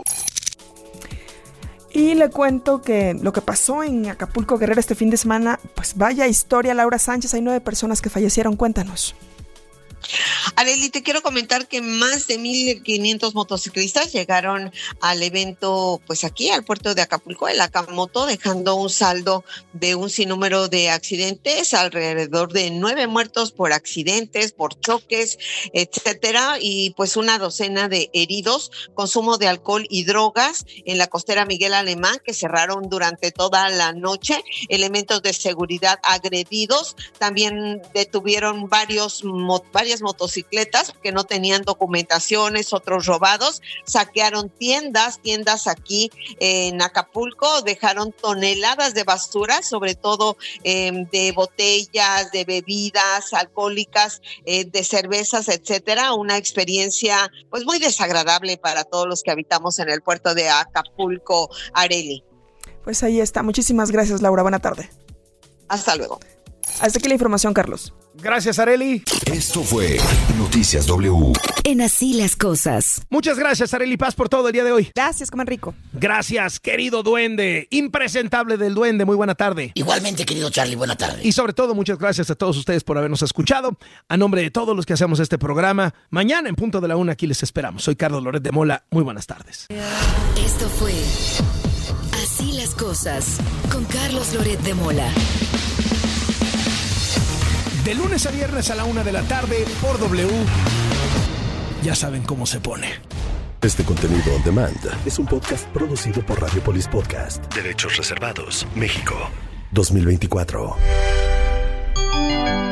Y le cuento que lo que pasó en Acapulco, Guerrero, este fin de semana, pues vaya historia, Laura Sánchez, hay nueve personas que fallecieron, cuéntanos. Arely, te quiero comentar que más de mil quinientos motociclistas llegaron al evento, pues aquí al puerto de Acapulco, el Acamoto, dejando un saldo de un sinnúmero de accidentes, alrededor de nueve muertos por accidentes, por choques, etcétera, y pues una docena de heridos, consumo de alcohol y drogas en la costera Miguel Alemán, que cerraron durante toda la noche, elementos de seguridad agredidos, también detuvieron varios, varias motocicletas que no tenían documentaciones, otros robados, saquearon tiendas, tiendas aquí en Acapulco, dejaron toneladas de basura, sobre todo eh, de botellas, de bebidas alcohólicas, eh, de cervezas, etcétera, una experiencia pues muy desagradable para todos los que habitamos en el puerto de Acapulco, Arely. Pues ahí está, muchísimas gracias, Laura, buena tarde. Hasta luego. Hasta aquí la información, Carlos. Gracias, Arely. Esto fue Noticias W. En Así las Cosas. Muchas gracias, Arely Paz, por todo el día de hoy. Gracias, coman rico. Gracias, querido duende, impresentable del duende, muy buena tarde. Igualmente, querido Charlie, buena tarde. Y sobre todo, muchas gracias a todos ustedes por habernos escuchado. A nombre de todos los que hacemos este programa, mañana en punto de la una aquí les esperamos. Soy Carlos Loret de Mola, muy buenas tardes. Esto fue Así las Cosas, con Carlos Loret de Mola. De lunes a viernes a la una de la tarde por W. Ya saben cómo se pone. Este contenido on demand es un podcast producido por Radiopolis Podcast. Derechos reservados. México dos mil veinticuatro.